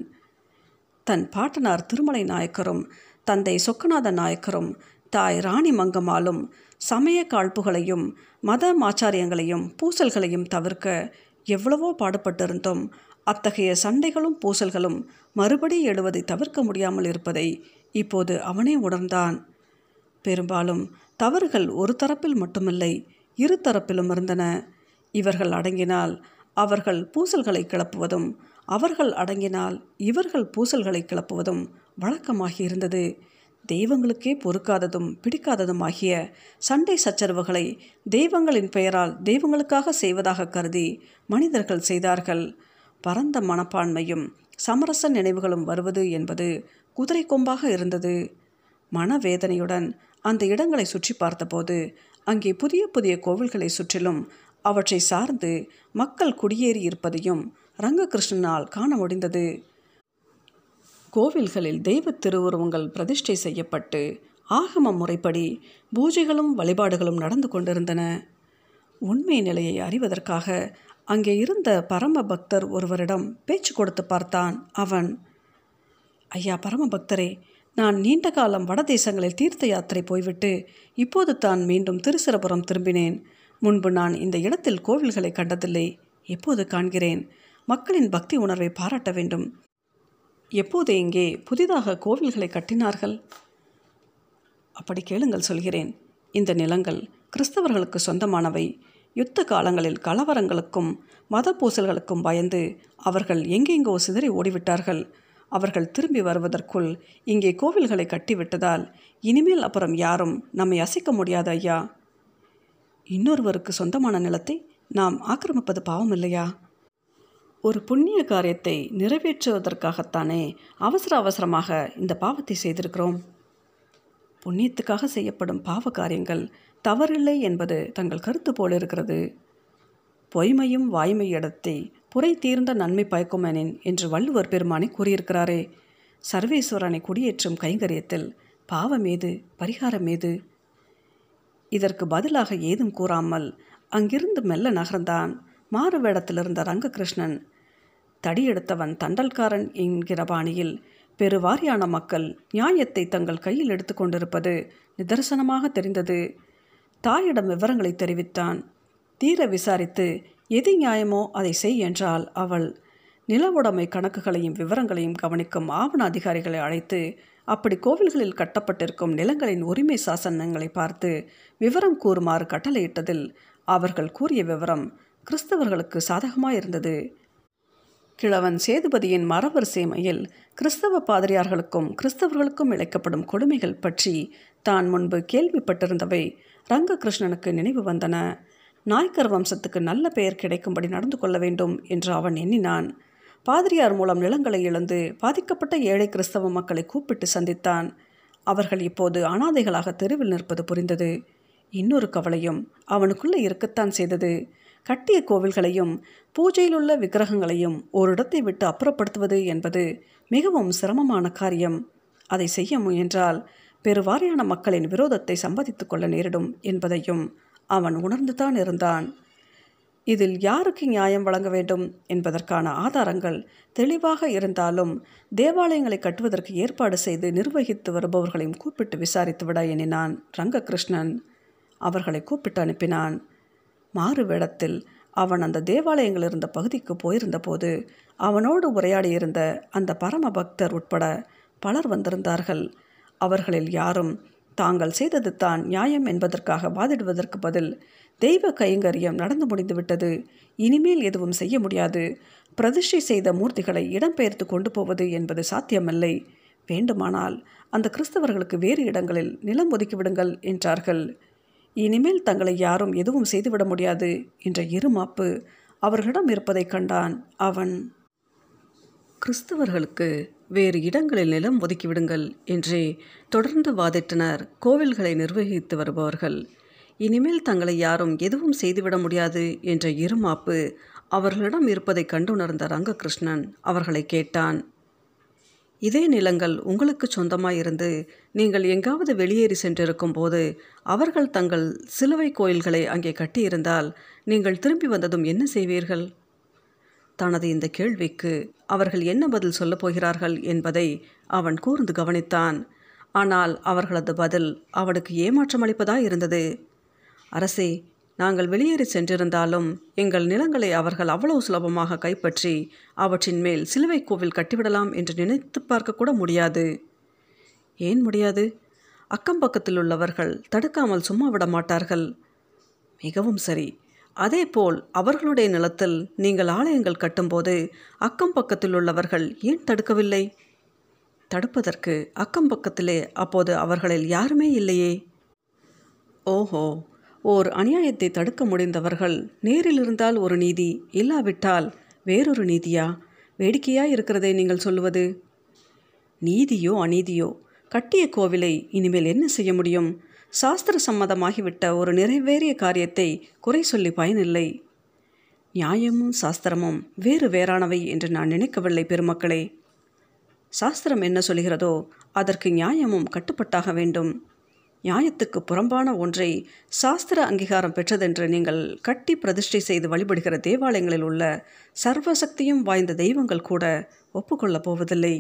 தன் பாட்டனார் திருமலை நாயக்கரும் தந்தை சொக்கநாத நாயக்கரும் தாய் ராணி மங்கம்மாளும் சமய காழ்ப்புகளையும் மத மாச்சாரியங்களையும் பூசல்களையும் தவிர்க்க எவ்வளவோ பாடுபட்டிருந்தோம். அத்தகைய சண்டைகளும் பூசல்களும் மறுபடி எழுவதை தவிர்க்க முடியாமல் இருப்பதை இப்போது அவனே உணர்ந்தான். பெரும்பாலும் தவறுகள் ஒரு தரப்பில் மட்டுமில்லை, இரு தரப்பிலும் இருந்தன. இவர்கள் அடங்கினால் அவர்கள் பூசல்களை கிளப்புவதும், அவர்கள் அடங்கினால் இவர்கள் பூசல்களை கிளப்புவதும் வழக்கமாகி இருந்தது. தெய்வங்களுக்கே பொறுக்காததும் பிடிக்காததும் ஆகிய சண்டை சச்சரவுகளை தெய்வங்களின் பெயரால் தெய்வங்களுக்காக செய்வதாக கருதி மனிதர்கள் செய்தார்கள். பரந்த மனப்பான்மையும் சமரச நினைவுகளும் வருவது என்பது குதிரை கொம்பாக இருந்தது. மனவேதனையுடன் அந்த இடங்களை சுற்றி பார்த்தபோது அங்கே புதிய புதிய கோவில்களை சுற்றிலும் அவற்றை சார்ந்து மக்கள் குடியேறி இருப்பதையும் ரங்ககிருஷ்ணனால் காண முடிந்தது. கோவில்களில் தெய்வ திருவுருவங்கள் பிரதிஷ்டை செய்யப்பட்டு ஆகம முறைப்படி பூஜைகளும் வழிபாடுகளும் நடந்து கொண்டிருந்தன. உண்மை நிலையை அறிவதற்காக அங்கே இருந்த பரம பக்தர் ஒருவரிடம் பேச்சு கொடுத்து பார்த்தான் அவன். ஐயா பரமபக்தரே, நான் நீண்ட காலம் வட தேசங்களில் தீர்த்த யாத்திரை போய்விட்டு இப்போது தான் மீண்டும் திருச்சிராப்பள்ளி திரும்பினேன். முன்பு நான் இந்த இடத்தில் கோவில்களை கண்டதில்லை. எப்போது காண்கிறேன். மக்களின் பக்தி உணர்வை பாராட்ட வேண்டும். எப்போது இங்கே புதிதாக கோவில்களை கட்டினார்கள்? அப்படி கேளுங்கள், சொல்கிறேன். இந்த நிலங்கள் கிறிஸ்தவர்களுக்கு சொந்தமானவை. யுத்த காலங்களில் கலவரங்களுக்கும் மத பூசல்களுக்கும் பயந்து அவர்கள் எங்கெங்கோ சிதறி ஓடிவிட்டார்கள். அவர்கள் திரும்பி வருவதற்குள் இங்கே கோவில்களை கட்டிவிட்டதால் இனிமேல் அப்புறம் யாரும் நம்மை அசைக்க முடியாது ஐயா. இன்னொருவருக்கு சொந்தமான நிலத்தை நாம் ஆக்கிரமிப்பது பாவம் இல்லையா? ஒரு புண்ணிய காரியத்தை நிறைவேற்றுவதற்காகத்தானே அவசரமாக இந்த பாவத்தை செய்திருக்கிறோம். புண்ணியத்துக்காக செய்யப்படும் பாவ காரியங்கள் தவறில்லை என்பது தங்கள் கருத்து போல் இருக்கிறது. பொய்மையும் வாய்மையிடத்தை புரை தீர்ந்த நன்மை பயக்குமெனின் என்று வள்ளுவர் பெருமானை கூறியிருக்கிறாரே. சர்வேஸ்வரனை குடியேற்றும் கைங்கரியத்தில் பாவமேது பரிகாரமேது? இதற்கு பதிலாக ஏதும் கூறாமல் அங்கிருந்து மெல்ல நகர்ந்தான் மாறுவேடத்தில் இருந்த ரங்ககிருஷ்ணன். தடியெடுத்தவன் தண்டல்காரன் என்கிற பாணியில் பெருவாரியான மக்கள் நியாயத்தை தங்கள் கையில் எடுத்து கொண்டிருப்பது நிதர்சனமாக தெரிந்தது. தாயிடம் விவரங்களை தெரிவித்தான். தீர விசாரித்து எது நியாயமோ அதை செய் என்றால் அவள். நிலவுடைமை கணக்குகளையும் விவரங்களையும் கவனிக்கும் ஆவண அதிகாரிகளை அழைத்து அப்படி கோவில்களில் கட்டப்பட்டிருக்கும் நிலங்களின் உரிமை சாசனங்களை பார்த்து விவரம் கூறுமாறு கட்டளையிட்டதில் அவர்கள் கூறிய விவரம் கிறிஸ்தவர்களுக்கு சாதகமாயிருந்தது. கிழவன் சேதுபதியின் மரவரிசைமையில் கிறிஸ்தவ பாதிரியார்களுக்கும் கிறிஸ்தவர்களுக்கும் இழைக்கப்படும் கொடுமைகள் பற்றி தான் முன்பு கேள்விப்பட்டிருந்தவை ரங்ககிருஷ்ணனுக்கு நினைவு வந்தன. நாய்க்கர் வம்சத்துக்கு நல்ல பெயர் கிடைக்கும்படி நடந்து கொள்ள வேண்டும் என்று அவன் எண்ணினான். பாதிரியார் மூலம் நிலங்களை இழந்து பாதிக்கப்பட்ட ஏழை கிறிஸ்தவ மக்களை கூப்பிட்டு சந்தித்தான். அவர்கள் இப்போது அனாதைகளாக தெருவில் நிற்பது புரிந்தது. இன்னொரு கவலையும் அவனுக்குள்ளே இருக்கத்தான் செய்தது. கட்டிய கோவில்களையும் பூஜையிலுள்ள விக்கிரகங்களையும் ஓரிடத்தை விட்டு அப்புறப்படுத்துவது என்பது மிகவும் சிரமமான காரியம். அதை செய்ய முயன்றால் பெருவாரியான மக்களின் விரோதத்தை சம்பாதித்து கொள்ள நேரிடும் என்பதையும் அவன் உணர்ந்துதான் இருந்தான். இதில் யாருக்கு நியாயம் வழங்க வேண்டும் என்பதற்கான ஆதாரங்கள் தெளிவாக இருந்தாலும் தேவாலயங்களை கட்டுவதற்கு ஏற்பாடு செய்து நிர்வகித்து வருபவர்களையும் கூப்பிட்டு விசாரித்துவிட எண்ணினான் ரங்ககிருஷ்ணன். அவர்களை கூப்பிட்டு அனுப்பினான். மாறு வேடத்தில் அவன் அந்த தேவாலயங்கள் இருந்த பகுதிக்கு போயிருந்த போது அவனோடு உரையாடியிருந்த அந்த பரம பக்தர் உட்பட பலர் வந்திருந்தார்கள். அவர்களில் யாரும் தாங்கள் செய்தது தான் நியாயம் என்பதற்காக வாதிடுவதற்கு பதில் தெய்வ கைங்கரியம் நடந்து முடிந்துவிட்டது, இனிமேல் எதுவும் செய்ய முடியாது, பிரதிஷ்டை செய்த மூர்த்திகளை இடம்பெயர்த்து கொண்டு போவது என்பது சாத்தியமில்லை, வேண்டுமானால் அந்த கிறிஸ்தவர்களுக்கு வேறு இடங்களில் நிலம் ஒதுக்கிவிடுங்கள் என்றார்கள். இனிமேல் தங்களை யாரும் எதுவும் செய்துவிட முடியாது என்ற இருமாப்பு அவர்களிடம் இருப்பதை கண்டான் அவன். கிறிஸ்தவர்களுக்கு வேறு இடங்களில் நிலம் ஒதுக்கிவிடுங்கள் என்றே தொடர்ந்து வாதிட்டனர் கோவில்களை நிர்வகித்து வருபவர்கள். இனிமேல் தங்களை யாரும் எதுவும் செய்துவிட முடியாது என்ற இருமாப்பு அவர்களிடம் இருப்பதை கண்டுணர்ந்த ரங்ககிருஷ்ணன் அவர்களை கேட்டான். இதே நிலங்கள் உங்களுக்கு சொந்தமாயிருந்து நீங்கள் எங்காவது வெளியேறி சென்றிருக்கும் போது அவர்கள் தங்கள் சிலுவை கோயில்களை அங்கே கட்டியிருந்தால் நீங்கள் திரும்பி வந்ததும் என்ன செய்வீர்கள்? தனது இந்த கேள்விக்கு அவர்கள் என்ன பதில் சொல்லப் போகிறார்கள் என்பதை அவன் கூர்ந்து கவனித்தான். ஆனால் அவர்களது பதில் அவனுக்கு ஏமாற்றம் அளிப்பதாய் இருந்தது. அரசே, நாங்கள் வெளியேறி சென்றிருந்தாலும் எங்கள் நிலங்களை அவர்கள் அவ்வளவு சுலபமாக கைப்பற்றி அவற்றின் மேல் சிலுவை கோவில் கட்டிவிடலாம் என்று நினைத்து பார்க்க கூட முடியாது. ஏன் முடியாது? அக்கம் பக்கத்தில் உள்ளவர்கள் தடுக்காமல் சும்மா விட மாட்டார்கள். மிகவும் சரி. அதேபோல் அவர்களுடைய நிலத்தில் நீங்கள் ஆலயங்கள் கட்டும்போது அக்கம் பக்கத்தில் உள்ளவர்கள் ஏன் தடுக்கவில்லை? தடுப்பதற்கு அக்கம் பக்கத்திலே அப்போது அவர்களில் யாருமே இல்லையே. ஓஹோ, ஓர் அநியாயத்தை தடுக்க முடிந்தவர்கள் நேரில் இருந்தால் ஒரு நீதி, இல்லாவிட்டால் வேறொரு நீதியா? வேடிக்கையாய் இருக்கிறதே நீங்கள் சொல்லுவது. நீதியோ அநீதியோ, கட்டிய கோவிலை இனிமேல் என்ன செய்ய முடியும்? சாஸ்திர சம்மதமாகிவிட்ட ஒரு நிறைவேறிய காரியத்தை குறை சொல்லி பயனில்லை. நியாயமும் சாஸ்திரமும் வேறு வேறானவை என்று நான் நினைக்கவில்லை பெருமக்களே. சாஸ்திரம் என்ன சொல்கிறதோ அதற்கு நியாயமும் கட்டுப்பட்டாக வேண்டும். நியாயத்துக்கு புறம்பான ஒன்றை சாஸ்திர அங்கீகாரம் பெற்றதென்று நீங்கள் கட்டி பிரதிஷ்டை செய்து வழிபடுகிற தேவாலயங்களில் உள்ள சர்வசக்தியும் வாய்ந்த தெய்வங்கள் கூட ஒப்புக்கொள்ளப் போவதில்லை.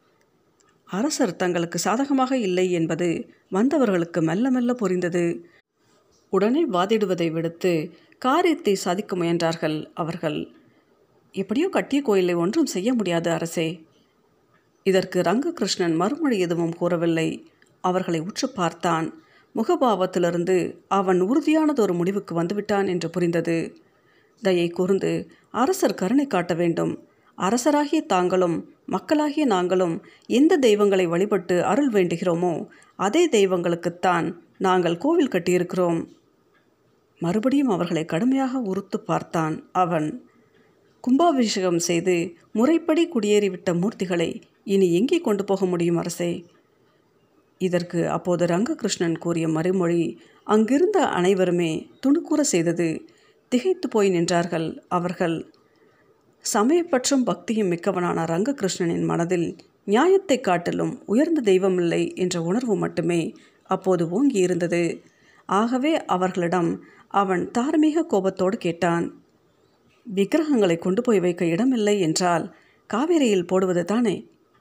அரசர் தங்களுக்கு சாதகமாக இல்லை என்பது வந்தவர்களுக்கு மெல்ல மெல்ல புரிந்தது. உடனே வாதிடுவதை விடுத்து காரியத்தை சாதிக்க முயன்றார்கள் அவர்கள். எப்படியோ கட்டிய கோயிலை ஒன்றும் செய்ய முடியாது அரசே. இதற்கு ரங்ககிருஷ்ணன் மறுமொழி எதுவும் கூறவில்லை. அவர்களை உற்று பார்த்தான். முகபாவத்திலிருந்து அவன் உறுதியானதொரு முடிவுக்கு வந்துவிட்டான் என்று புரிந்தது. தயை கூர்ந்து அரசர் கருணை காட்ட வேண்டும். அரசராகிய தாங்களும் மக்களாகிய நாங்களும் எந்த தெய்வங்களை வழிபட்டு அருள் வேண்டுகிறோமோ அதே தெய்வங்களுக்குத்தான் நாங்கள் கோவில் கட்டியிருக்கிறோம். மறுபடியும் அவர்களை கடுமையாக உறுத்து பார்த்தான் அவன். கும்பாபிஷேகம் செய்து முறைப்படி குடியேறிவிட்ட மூர்த்திகளை இனி எங்கே கொண்டு போக முடியும் அரசே? இதற்கு அப்போது ரங்ககிருஷ்ணன் கூறிய மறுமொழி அங்கிருந்த அனைவருமே துணுக்கூற செய்தது. திகைத்து போய் நின்றார்கள் அவர்கள். சமயப்பற்றும் பக்தியும் மிக்கவனான ரங்ககிருஷ்ணனின் மனதில் நியாயத்தை காட்டிலும் உயர்ந்த தெய்வமில்லை என்ற உணர்வு மட்டுமே அப்போது ஓங்கி இருந்தது. ஆகவே அவர்களிடம் அவன் தார்மீக கோபத்தோடு கேட்டான். விக்கிரகங்களை கொண்டு போய் வைக்க இடமில்லை என்றால் காவேரியில் போடுவது தானே?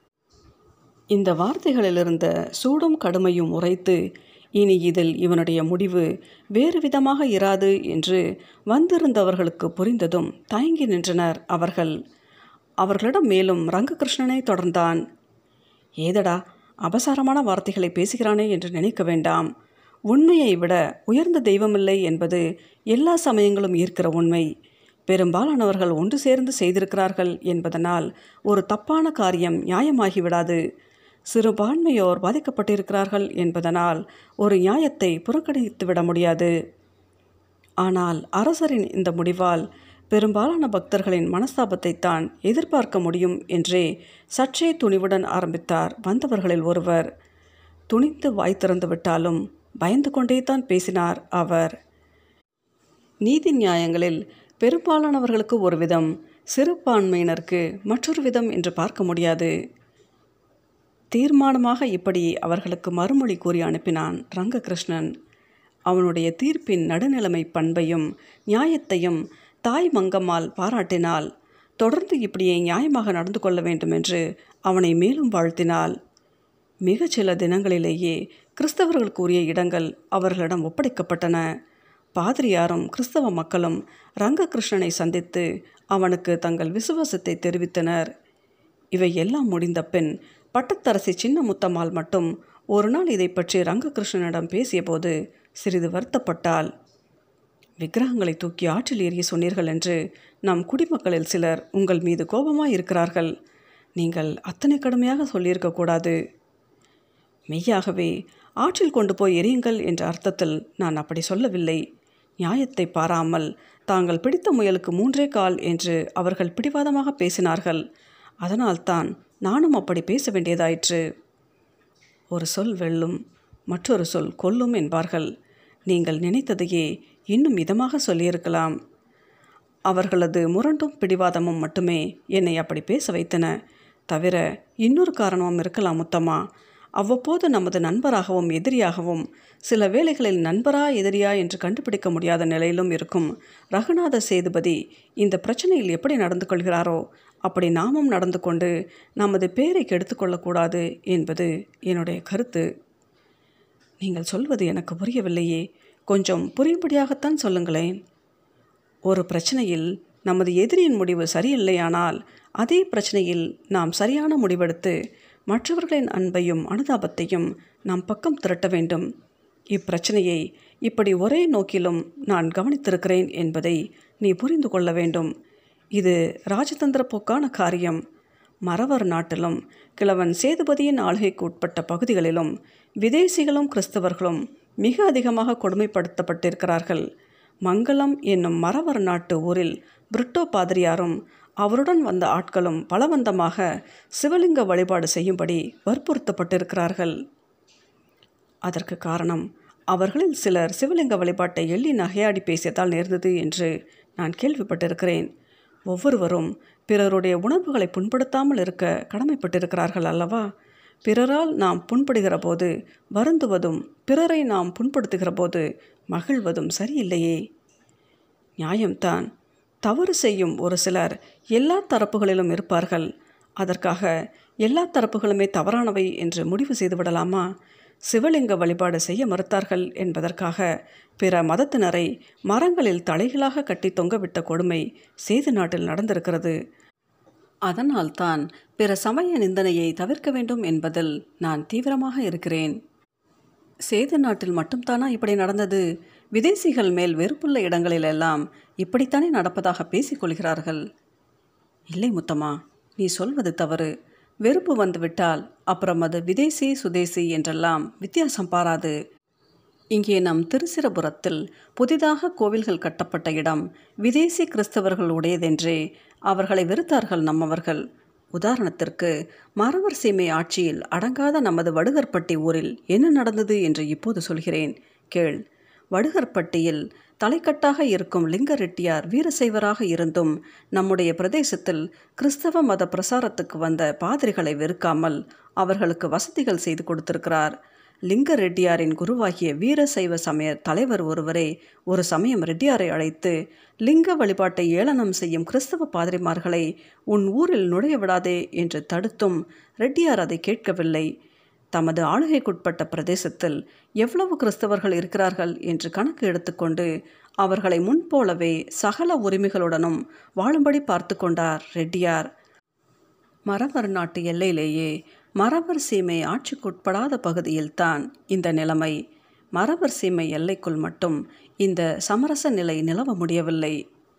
இந்த வார்த்தைகளிலிருந்த சூடும் கடுமையும் உரைத்து இனி இதில் இவனுடைய முடிவு வேறு விதமாக இராது என்று வந்திருந்தவர்களுக்கு புரிந்ததும் தயங்கி நின்றனர் அவர்கள். அவர்களிடம் மேலும் ரங்ககிருஷ்ணனை தொடர்ந்தான். ஏதடா அபசாரமான வார்த்தைகளை பேசுகிறானே என்று நினைக்க வேண்டாம். உண்மையை விட உயர்ந்த தெய்வமில்லை என்பது எல்லா சமயங்களும் ஈர்க்கிற உண்மை. பெரும்பாலானவர்கள் ஒன்று சேர்ந்து செய்திருக்கிறார்கள் என்பதனால் ஒரு தப்பான காரியம் நியாயமாகிவிடாது. சிறுபான்மையோர் பாதிக்கப்பட்டிருக்கிறார்கள் என்பதனால் ஒரு நியாயத்தை புறக்கணித்து விட முடியாது. ஆனால் அரசரின் இந்த முடிவால் பெரும்பாலான பக்தர்களின் மனஸ்தாபத்தை தான் எதிர்பார்க்க முடியும் என்றே சற்றே துணிவுடன் ஆரம்பித்தார் வந்தவர்களில் ஒருவர். துணிந்து வாய் திறந்து விட்டாலும் பயந்து கொண்டே தான் பேசினார் அவர். நீதி நியாயங்களில் பெரும்பாலானவர்களுக்கு ஒரு விதம், சிறுபான்மையினருக்கு மற்றொரு விதம் என்று பார்க்க முடியாது. தீர்மானமாக இப்படி அவர்களுக்கு மறுமொழி கூறி அனுப்பினான் ரங்ககிருஷ்ணன். அவனுடைய தீர்ப்பின் நடுநிலைமை பண்பையும் நியாயத்தையும் தாய் மங்கம்மாள் பாராட்டினாள். தொடர்ந்து இப்படியே நியாயமாக நடந்து கொள்ள வேண்டும் என்று அவனை மேலும் வாழ்த்தினாள். மிக சில தினங்களிலேயே கிறிஸ்தவர்களுக்கு உரிய இடங்கள் அவர்களிடம் ஒப்படைக்கப்பட்டன. பாதிரியாரும் கிறிஸ்தவ மக்களும் ரங்ககிருஷ்ணனை சந்தித்து அவனுக்கு தங்கள் விசுவாசத்தை தெரிவித்தனர். இவை எல்லாம் முடிந்த பின் பட்டத்தரசி சின்ன முத்தம்மாள் மட்டும் ஒரு நாள் இதை பற்றி ரங்ககிருஷ்ணனிடம் பேசியபோது சிறிது வருத்தப்பட்டாள். விக்கிரகங்களை தூக்கி ஆற்றில் எறிய சொன்னீர்கள் என்று நம் குடிமக்களில் சிலர் உங்கள் மீது கோபமாக இருக்கிறார்கள். நீங்கள் அத்தனை கடுமையாக சொல்லியிருக்கக்கூடாது. மெய்யாகவே ஆற்றில் கொண்டு போய் எரியுங்கள் என்ற அர்த்தத்தில் நான் அப்படி சொல்லவில்லை. நியாயத்தை பாராமல் தாங்கள் பிடித்த முயலுக்கு 3 கால் என்று அவர்கள் பிடிவாதமாக பேசினார்கள். அதனால்தான் நானும் அப்படி பேச வேண்டியதாயிற்று. ஒரு சொல் வெல்லும், மற்றொரு சொல் கொல்லும் என்பார்கள். நீங்கள் நினைத்ததையே இன்னும் இதமாக சொல்லியிருக்கலாம். அவர்களது முரண்டும் பிடிவாதமும் மட்டுமே என்னை அப்படி பேச வைத்தன. தவிர இன்னொரு காரணமும் இருக்கலாம் முத்தம்மா. அவ்வப்போது நமது நண்பராகவும் எதிரியாகவும், சில வேளைகளில் நண்பரா எதிரியா என்று கண்டுபிடிக்க முடியாத நிலையிலும் இருக்கும் ரகுநாத சேதுபதி இந்த பிரச்சனையில் எப்படி நடந்து கொள்கிறாரோ அப்படி நாமும் நடந்து கொண்டு நமது பேரை கெடுத்துக்கொள்ளக்கூடாது என்பது என்னுடைய கருத்து. நீங்கள் சொல்வது எனக்கு புரியவில்லையே, கொஞ்சம் புரியும்படியாகத்தான் சொல்லுங்களேன். ஒரு பிரச்சனையில் நமது எதிரியின் முடிவு சரியில்லையானால் அதே பிரச்சனையில் நாம் சரியான முடிவெடுத்து மற்றவர்களின் அன்பையும் அனுதாபத்தையும் நம் பக்கம் திரட்ட வேண்டும். இப்பிரச்சனையை இப்படி ஒரே நோக்கிலும் நான் கவனித்திருக்கிறேன் என்பதை நீ புரிந்து கொள்ள வேண்டும். இது ராஜதந்திர போக்கான காரியம். மறவர் நாட்டிலும் கிழவன் சேதுபதியின் ஆளுகைக்கு உட்பட்ட பகுதிகளிலும் விதேசிகளும் கிறிஸ்தவர்களும் மிக அதிகமாக கொடுமைப்படுத்தப்பட்டிருக்கிறார்கள். மங்களம் என்னும் மறவர் நாட்டு ஊரில் பிரிட்டோ பாதிரியாரும் அவருடன் வந்த ஆட்களும் பலவந்தமாக சிவலிங்க வழிபாடு செய்யும்படி வற்புறுத்தப்பட்டிருக்கிறார்கள். அதற்கு காரணம் அவர்களில் சிலர் சிவலிங்க வழிபாட்டை எள்ளி நகையாடி பேசியதால் நேர்ந்தது என்று நான் கேள்விப்பட்டிருக்கிறேன். ஒவ்வொருவரும் பிறருடைய உணர்வுகளை புண்படுத்தாமல் இருக்க கடமைப்பட்டிருக்கிறார்கள் அல்லவா? பிறரால் நாம் புண்படுகிற போது வருந்துவதும் பிறரை நாம் புண்படுத்துகிற போது மகிழ்வதும் சரியில்லையே. நியாயம்தான். தவறு செய்யும் ஒரு சிலர் எல்லா தரப்புகளிலும் இருப்பார்கள். அதற்காக எல்லா தரப்புகளுமே தவறானவை என்று முடிவு செய்துவிடலாமா? சிவலிங்க வழிபாடு செய்ய மறுத்தார்கள் என்பதற்காக பிற மதத்தினரை மரங்களில் தலைகளாக கட்டி தொங்கவிட்ட கொடுமை சேது நாட்டில் நடந்திருக்கிறது. அதனால்தான் பிற சமய நிந்தனையை தவிர்க்க வேண்டும் என்பதில் நான் தீவிரமாக இருக்கிறேன். சேது நாட்டில் மட்டும்தானா இப்படி நடந்தது? விதேசிகள் மேல் வெறுப்புள்ள இடங்களிலெல்லாம் இப்படித்தானே நடப்பதாக பேசிக்கொள்கிறார்கள். இல்லை முத்தம்மா, நீ சொல்வது தவறு. வெறுப்பு வந்துவிட்டால் அப்புறம் அது விதேசி சுதேசி என்றெல்லாம் வித்தியாசம் பாராது. இங்கே நம் திருச்சிரபுரத்தில் புதிதாக கோவில்கள் கட்டப்பட்ட இடம் விதேசி கிறிஸ்தவர்கள் உடையதென்றே அவர்களை வெறுத்தார்கள் நம்மவர்கள். உதாரணத்திற்கு மறவர் சீமை ஆட்சியில் அடங்காத நமது வடுகர்பட்டி ஊரில் என்ன நடந்தது என்று இப்போது சொல்கிறேன் கேள். வடுகர்பட்டியில் தலைக்கட்டாக இருக்கும் லிங்க ரெட்டியார் வீரசைவராக இருந்தும் நம்முடைய பிரதேசத்தில் கிறிஸ்தவ மத பிரசாரத்துக்கு வந்த பாதிரிகளை வெறுக்காமல் அவர்களுக்கு வசதிகள் செய்து கொடுத்திருக்கிறார். லிங்க ரெட்டியாரின் குருவாகிய வீரசைவ சமய தலைவர் ஒருவரே ஒரு சமயம் ரெட்டியாரை அழைத்து, லிங்க வழிபாட்டை ஏளனம் செய்யும் கிறிஸ்தவ பாதிரிமார்களை உன் ஊரில் நுழைய விடாதே என்று தடுத்தும் ரெட்டியார் அதை கேட்கவில்லை. தமது ஆளுகைக்குட்பட்ட பிரதேசத்தில் எவ்வளவு கிறிஸ்தவர்கள் இருக்கிறார்கள் என்று கணக்கு எடுத்துக்கொண்டு அவர்களை முன்போலவே சகல உரிமைகளுடனும் வாழும்படி பார்த்து கொண்டார் ரெட்டியார். மறவர் நாட்டு எல்லையிலேயே மறவர் சீமை ஆட்சிக்குட்படாத பகுதியில்தான் இந்த நிலைமை. மறவர் சீமை எல்லைக்குள் மட்டும் இந்த சமரச நிலை நிலவ முடியவில்லை.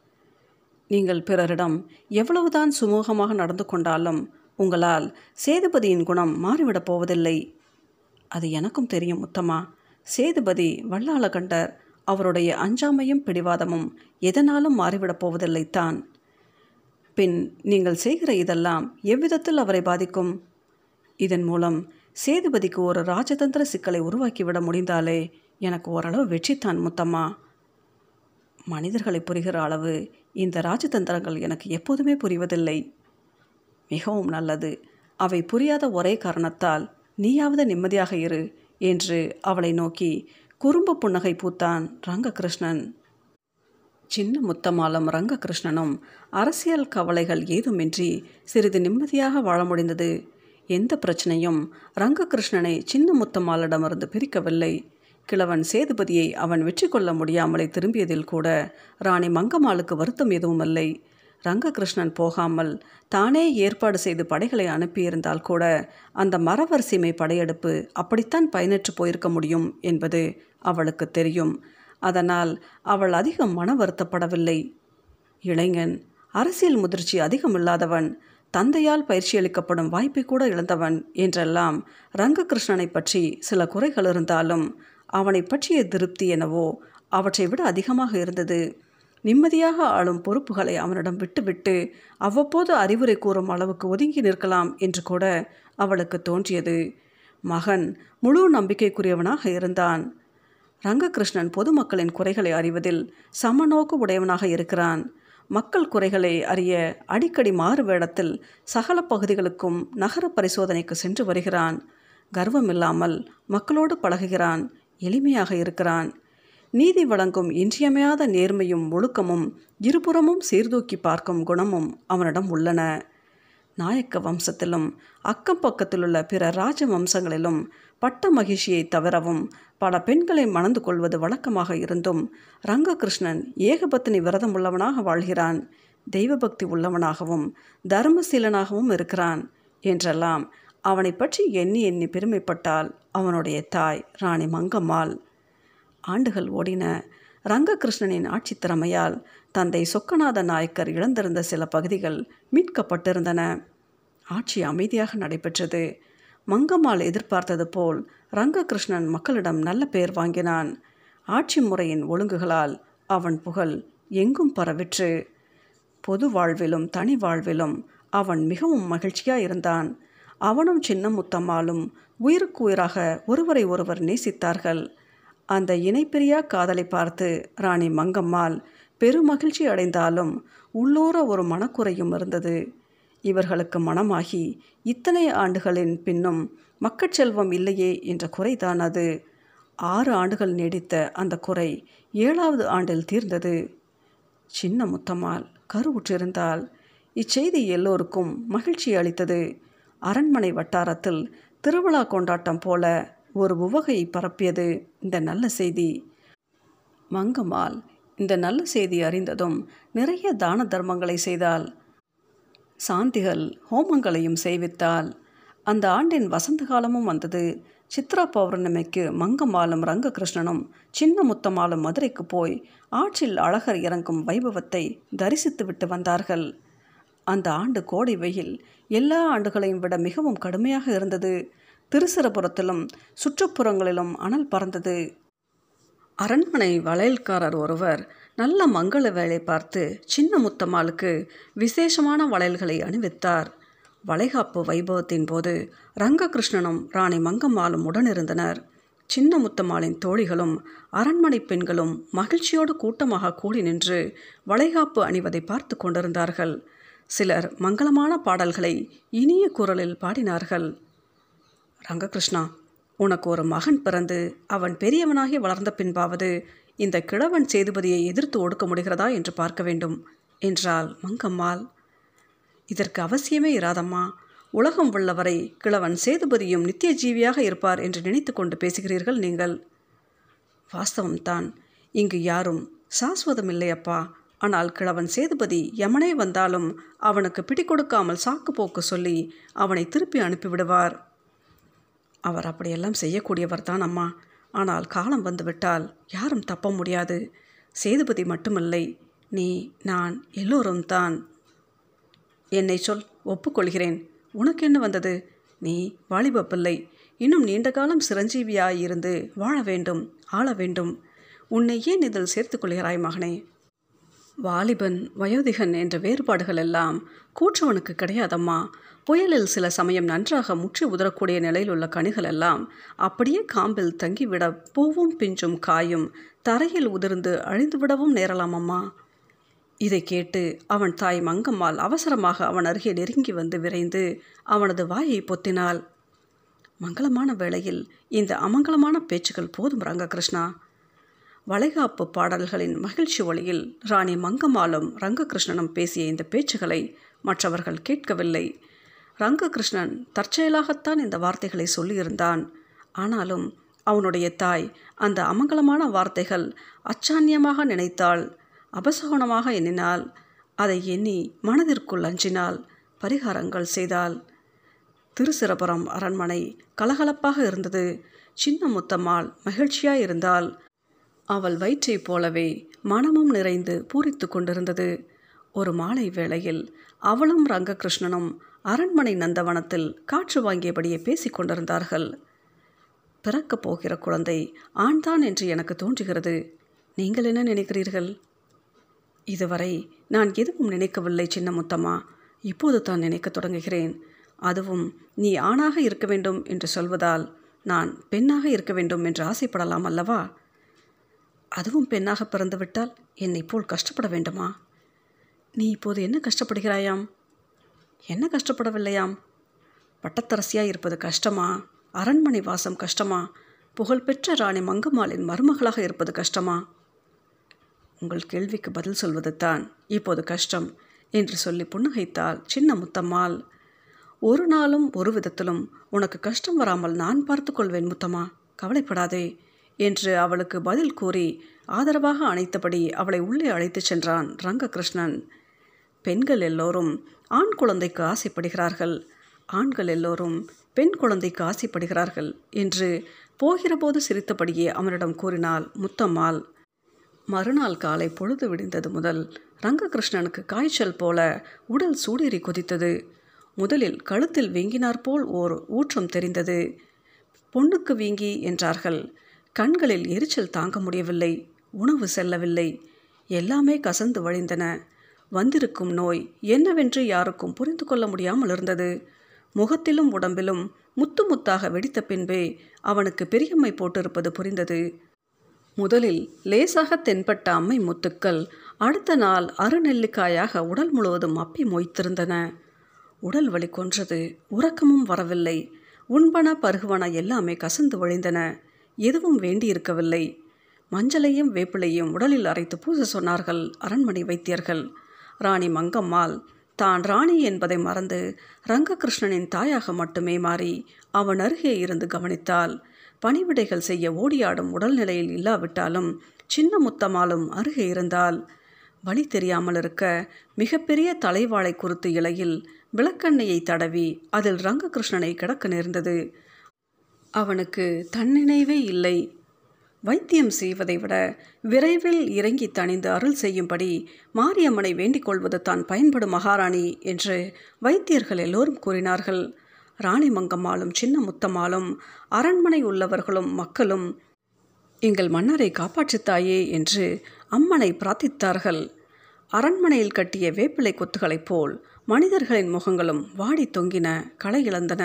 நீங்கள் பிறரிடம் எவ்வளவுதான் சுமூகமாக நடந்து கொண்டாலும் உங்களால் சேதுபதியின் குணம் மாறிவிடப் போவதில்லை. அது எனக்கும் தெரியும் முத்தம்மா. சேதுபதி வல்லாளகண்டர். அவருடைய அஞ்சாமையும் பிடிவாதமும் எதனாலும் மாறிவிடப் போவதில்லைத்தான். பின் நீங்கள் செய்கிற இதெல்லாம் எவ்விதத்தில் அவரை பாதிக்கும்? இதன் மூலம் சேதுபதிக்கு ஒரு ராஜதந்திர சிக்கலை உருவாக்கிவிட முடிந்தாலே எனக்கு ஓரளவு வெற்றித்தான் முத்தம்மா. மனிதர்களை புரிகிற அளவு இந்த ராஜதந்திரங்கள் எனக்கு எப்போதுமே புரிவதில்லை. மிகவும் நல்லது. அவை புரியாத ஒரே காரணத்தால் நீயாவது நிம்மதியாக இரு என்று அவளை நோக்கி குறும்பு புன்னகை பூத்தான் ரங்ககிருஷ்ணன். சின்ன முத்தம்மாளும் ரங்ககிருஷ்ணனும் அரசியல் கவலைகள் ஏதுமின்றி சிறிது நிம்மதியாக வாழ முடிந்தது. எந்த பிரச்சனையும் ரங்ககிருஷ்ணனை சின்ன முத்தம்மாளிடமிருந்து பிரிக்கவில்லை. கிழவன் சேதுபதியை அவன் வெற்றி கொள்ள முடியாமலே திரும்பியதில் கூட ராணி மங்கம்மாளுக்கு வருத்தம் எதுவும் இல்லை. ரங்ககிருஷ்ணன் போகாமல் தானே ஏற்பாடு செய்து படைகளை அனுப்பியிருந்தால் கூட அந்த மரவர்சீமை படையெடுப்பு அப்படித்தான் பயனற்று போயிருக்க முடியும் என்பது அவளுக்கு தெரியும். அதனால் அவள் அதிகம் மன வருத்தப்படவில்லை. இளைஞன், அரசியல் முதிர்ச்சி அதிகமில்லாதவன், தந்தையால் பயிற்சியளிக்கப்படும் வாய்ப்பை கூட இழந்தவன் என்றெல்லாம் ரங்ககிருஷ்ணனை பற்றி சில குறைகள் இருந்தாலும் அவனை பற்றிய திருப்தி என்னவோ அவற்றை விட அதிகமாக இருந்தது. நிம்மதியாக ஆளும் பொறுப்புகளை அவனிடம் விட்டுவிட்டு அவ்வப்போது அறிவுரை கூறும் அளவுக்கு ஒதுங்கி நிற்கலாம் என்று கூட அவளுக்கு தோன்றியது. மகன் முழு நம்பிக்கைக்குரியவனாக இருந்தான். ரங்ககிருஷ்ணன் பொதுமக்களின் குறைகளை அறிவதில் சமநோக்கு உடையவனாக இருக்கிறான். மக்கள் குறைகளை அறிய அடிக்கடி மாறு வேடத்தில் சகல பகுதிகளுக்கும் நகர பரிசோதனைக்கு சென்று வருகிறான். கர்வமில்லாமல் மக்களோடு பழகுகிறான். எளிமையாக இருக்கிறான். நீதி வழங்கும் இன்றியமையாத நேர்மையும் ஒழுக்கமும் இருபுறமும் சீர்தூக்கி பார்க்கும் குணமும் அவனிடம் உள்ளன. நாயக்க வம்சத்திலும் அக்கம் பக்கத்திலுள்ள பிற ராஜ வம்சங்களிலும் பட்ட மகிழ்ச்சியை தவிரவும் பல பெண்களை மணந்து கொள்வது வழக்கமாக இருந்தும் ரங்ககிருஷ்ணன் ஏகபத்தினி விரதம் உள்ளவனாக வாழ்கிறான். தெய்வபக்தி உள்ளவனாகவும் தர்மசீலனாகவும் இருக்கிறான் என்றெல்லாம் அவனை பற்றி எண்ணி எண்ணி பெருமைப்பட்டாள் அவனுடைய தாய் ராணி மங்கம்மாள். ஆண்டுகள் ஓடின. ரங்ககிருஷ்ணனின் ஆட்சி திறமையால் தந்தை சொக்கநாத நாயக்கர் இழந்திருந்த சில பகுதிகள் மீட்கப்பட்டிருந்தன. ஆட்சி அமைதியாக நடைபெற்றது. மங்கம்மாள் எதிர்பார்த்தது போல் ரங்ககிருஷ்ணன் மக்களிடம் நல்ல பெயர் வாங்கினான். ஆட்சி முறையின் ஒழுங்குகளால் அவன் புகழ் எங்கும் பரவிற்று. பொது வாழ்விலும் தனி வாழ்விலும் அவன் மிகவும் மகிழ்ச்சியாக இருந்தான். அவனும் சின்ன முத்தம்மாளும் உயிருக்கு உயிராக ஒருவரை ஒருவர் நேசித்தார்கள். அந்த இணைப்பிரியா காதலை பார்த்து ராணி மங்கம்மாள் பெருமகிழ்ச்சி அடைந்தாலும் உள்ளூர ஒரு மனக்குறையும் இருந்தது. இவர்களுக்கு மனமாகி இத்தனை ஆண்டுகளின் பின்னும் மக்கட்செல்வம் இல்லையே என்ற குறைதான் அது. 6 ஆண்டுகள் நீடித்த அந்த குறை 7வது ஆண்டில் தீர்ந்தது. சின்ன முத்தம்மாள் கருவுற்றிருந்தாள். இச்செய்தி எல்லோருக்கும் மகிழ்ச்சி அளித்தது. அரண்மனை வட்டாரத்தில் திருவிழா கொண்டாட்டம் போல ஒரு உவகையை பரப்பியது இந்த நல்ல செய்தி. மங்கம்மாள் இந்த நல்ல செய்தி அறிந்ததும் நிறைய தான தர்மங்களை செய்தாள். சாந்திகள் ஹோமங்களையும் செய்வித்தாள். அந்த ஆண்டின் வசந்த காலமும் வந்தது. சித்ரா பௌர்ணமிக்கு மங்கம்மாளும் ரங்ககிருஷ்ணனும் சின்ன முத்தம்மாளும் மதுரைக்கு போய் ஆற்றில் அழகர் இறங்கும் வைபவத்தை தரிசித்து விட்டு வந்தார்கள். அந்த ஆண்டு கோடை வெயில் எல்லா ஆண்டுகளையும் விட மிகவும் கடுமையாக இருந்தது. திருச்சிரபுரத்திலும் சுற்றுப்புறங்களிலும் அனல் பறந்தது. அரண்மனை வளையல்காரர் ஒருவர் நல்ல மங்கள வேலை பார்த்து சின்ன முத்தம்மாளுக்கு விசேஷமான வளையல்களை அணிவித்தார். வளைகாப்பு வைபவத்தின் போது ரங்ககிருஷ்ணனும் ராணி மங்கம்மாளும் உடனிருந்தனர். சின்ன முத்தம்மாளின் தோழிகளும் அரண்மனை பெண்களும் மகிழ்ச்சியோடு கூட்டமாக கூடி நின்று வளைகாப்பு அணிவதை பார்த்து கொண்டிருந்தார்கள். சிலர் மங்களமான பாடல்களை இனிய குரலில் பாடினார்கள். ரங்ககிருஷ்ணா, உனக்கு ஒரு மகன் பிறந்து அவன் பெரியவனாகி வளர்ந்த பின்பாவது இந்த கிழவன் சேதுபதியை எதிர்த்து ஒடுக்க முடிகிறதா என்று பார்க்க வேண்டும் என்றாள் மங்கம்மாள். இதற்கு அவசியமே இராதம்மா. உலகம் உள்ளவரை கிழவன் சேதுபதியும் நித்திய ஜீவியாக இருப்பார் என்று நினைத்து கொண்டு பேசுகிறீர்கள் நீங்கள். வாஸ்தவம்தான். இங்கு யாரும் சாஸ்வதமில்லையப்பா. ஆனால் கிழவன் சேதுபதி யமனே வந்தாலும் அவனுக்கு பிடி கொடுக்காமல் சாக்கு போக்கு சொல்லி அவனை திருப்பி அனுப்பிவிடுவார். அவர் அப்படியெல்லாம் செய்யக்கூடியவர் தான் அம்மா. ஆனால் காலம் வந்துவிட்டால் யாரும் தப்ப முடியாது. சேதுபதி மட்டுமில்லை, நீ, நான், எல்லோரும் தான். என்னை சொல், ஒப்புக்கொள்கிறேன். உனக்கு என்ன வந்தது? நீ வாலிப பிள்ளை. இன்னும் நீண்ட காலம் சிரஞ்சீவியாயிருந்து வாழ வேண்டும், ஆள வேண்டும். உன்னை ஏன் இதில் சேர்த்துக் கொள்கிறாய் மகனே? வாலிபன் வயோதிகன் என்ற வேறுபாடுகள் எல்லாம் கூற்றவனுக்கு கிடையாதம்மா. புயலில் சில சமயம் நன்றாக முற்றி உதறக்கூடிய நிலையில் உள்ள கனிகள் எல்லாம் அப்படியே காம்பில் தங்கிவிட பூவும் பிஞ்சும் காயும் தரையில் உதிர்ந்து அழிந்துவிடவும் நேரலாம் அம்மா. இதை கேட்டு அவன் தாய் மங்கம்மாள் அவசரமாக அவன் அருகே நெருங்கி வந்து விரைந்து அவனது வாயை பொத்தினாள். மங்களமான வேளையில் இந்த அமங்கலமான பேச்சுக்கள் போதும் ரங்ககிருஷ்ணா. வளைகாப்பு பாடல்களின் மகிழ்ச்சி ஒளியில் ராணி மங்கம்மாளும் ரங்ககிருஷ்ணனும் பேசிய இந்த பேச்சுகளை மற்றவர்கள் கேட்கவில்லை. ரங்ககிருஷ்ணன் தற்செயலாகத்தான் இந்த வார்த்தைகளை சொல்லியிருந்தான். ஆனாலும் அவனுடைய தாய் அந்த அமங்கலமான வார்த்தைகள் அச்சான்யமாக நினைத்தாள், அபசகுணமாக எண்ணினாள். அதை எண்ணி மனதிற்குள் அஞ்சினாள், பரிகாரங்கள் செய்தாள். திருச்சிரபுரம் அரண்மனை கலகலப்பாக இருந்தது. சின்ன முத்தம்மாள் மகிழ்ச்சியாயிருந்தாள். அவள் வயிற்றைப் போலவே மனமும் நிறைந்து பூரித்து கொண்டிருந்தது. ஒரு மாலை வேளையில் அவளும் ரங்ககிருஷ்ணனும் அரண்மனை நந்தவனத்தில் காற்று வாங்கியபடியே பேசி கொண்டிருந்தார்கள். பிறக்கப் போகிற குழந்தை ஆண்தான் என்று எனக்கு தோன்றுகிறது. நீங்கள் என்ன நினைக்கிறீர்கள்? இதுவரை நான் எதுவும் நினைக்கவில்லை சின்ன முத்தம்மா. இப்போது தான் நினைக்க தொடங்குகிறேன். அதுவும் நீ ஆணாக இருக்க வேண்டும் என்று சொல்வதால் நான் பெண்ணாக இருக்க வேண்டும் என்று ஆசைப்படலாம் அல்லவா? அதுவும் பெண்ணாக பிறந்துவிட்டால் என்னை போல் கஷ்டப்பட வேண்டுமா? நீ இப்போது என்ன கஷ்டப்படுகிறாயாம்? என்ன கஷ்டப்படவில்லையாம்? பட்டத்தரசியாக இருப்பது கஷ்டமா? அரண்மனை வாசம் கஷ்டமா? புகழ்பெற்ற ராணி மங்கம்மாளின் மருமகளாக இருப்பது கஷ்டமா? உங்கள் கேள்விக்கு பதில் சொல்வது தான் இப்போது கஷ்டம் என்று சொல்லி புன்னகைத்தாள் சின்ன முத்தம்மாள். ஒரு நாளும் ஒரு விதத்திலும் உனக்கு கஷ்டம் வராமல் நான் பார்த்து கொள்வேன் முத்தம்மா, கவலைப்படாதே என்று அவளுக்கு பதில் கூறி ஆதரவாக அணைத்தபடி அவளை உள்ளே அழைத்துச் சென்றான் ரங்ககிருஷ்ணன். பெண்கள் எல்லோரும் ஆண் குழந்தைக்கு ஆசைப்படுகிறார்கள், ஆண்கள் எல்லோரும் பெண் குழந்தைக்கு ஆசைப்படுகிறார்கள் என்று போகிறபோது சிரித்தபடியே அவனிடம் கூறினாள் முத்தம்மாள். மறுநாள் காலை பொழுது விடிந்தது முதல் ரங்ககிருஷ்ணனுக்கு காய்ச்சல் போல உடல் சூடேறி கொதித்தது. முதலில் கழுத்தில் வீங்கினாற்போல் ஓர் ஊற்றம் தெரிந்தது. பொண்ணுக்கு வீங்கி என்றார்கள். கண்களில் எரிச்சல் தாங்க முடியவில்லை. உணவு செல்லவில்லை. எல்லாமே கசந்து வழிந்தன. வந்திருக்கும் நோய் என்னவென்று யாருக்கும் புரிந்து கொள்ள முடியாமல் இருந்தது. முகத்திலும் உடம்பிலும் முத்து முத்தாக வெடித்த பின்பே அவனுக்கு பெரியம்மை போட்டிருப்பது புரிந்தது. முதலில் லேசாக தென்பட்ட அம்மை முத்துக்கள் அடுத்த நாள் அருநெல்லிக்காயாக உடல் முழுவதும் அப்பி மொய்த்திருந்தன. உடல் வலி கொன்றது. உறக்கமும் வரவில்லை. உண்பன பருகுவன எல்லாமே கசந்து வழிந்தன. எதுவும் வேண்டியிருக்கவில்லை. மஞ்சளையும் வேப்பிலையும் உடலில் அரைத்து பூச சொன்னார்கள் அரண்மனை வைத்தியர்கள். ராணி மங்கம்மாள் தான் ராணி என்பதை மறந்து ரங்ககிருஷ்ணனின் தாயாக மட்டுமே மாறி அவன் அருகே இருந்து கவனித்தாள். பணிவிடைகள் செய்ய ஓடியாடும் உடல்நிலையில் இல்லாவிட்டாலும் சின்ன முத்தம்மாளும் அருகே இருந்தாள். வழி தெரியாமல் இருக்க மிகப்பெரிய தலைவாழை குருத்து இலையில் விளக்கெண்ணெயை தடவி அதில் ரங்ககிருஷ்ணனை கிடக்க நேர்ந்தது. அவனுக்கு தன்னினைவே இல்லை. வைத்தியம் செய்வதை விட விரைவில் இறங்கி தணிந்து அருள் செய்யும்படி மாரியம்மனை வேண்டிக் கொள்வது தான் பயன்படும் மகாராணி என்று வைத்தியர்கள் எல்லோரும் கூறினார்கள். ராணி மங்கம்மாளும் சின்ன முத்தம்மாளும் அரண்மனை உள்ளவர்களும் மக்களும் எங்கள் மன்னரை காப்பாற்றுத்தாயே என்று அம்மனை பிரார்த்தித்தார்கள். அரண்மனையில் கட்டிய வேப்பிலை கொத்துகளைப் போல் மனிதர்களின் முகங்களும் வாடி தொங்கின, களை இழந்தன.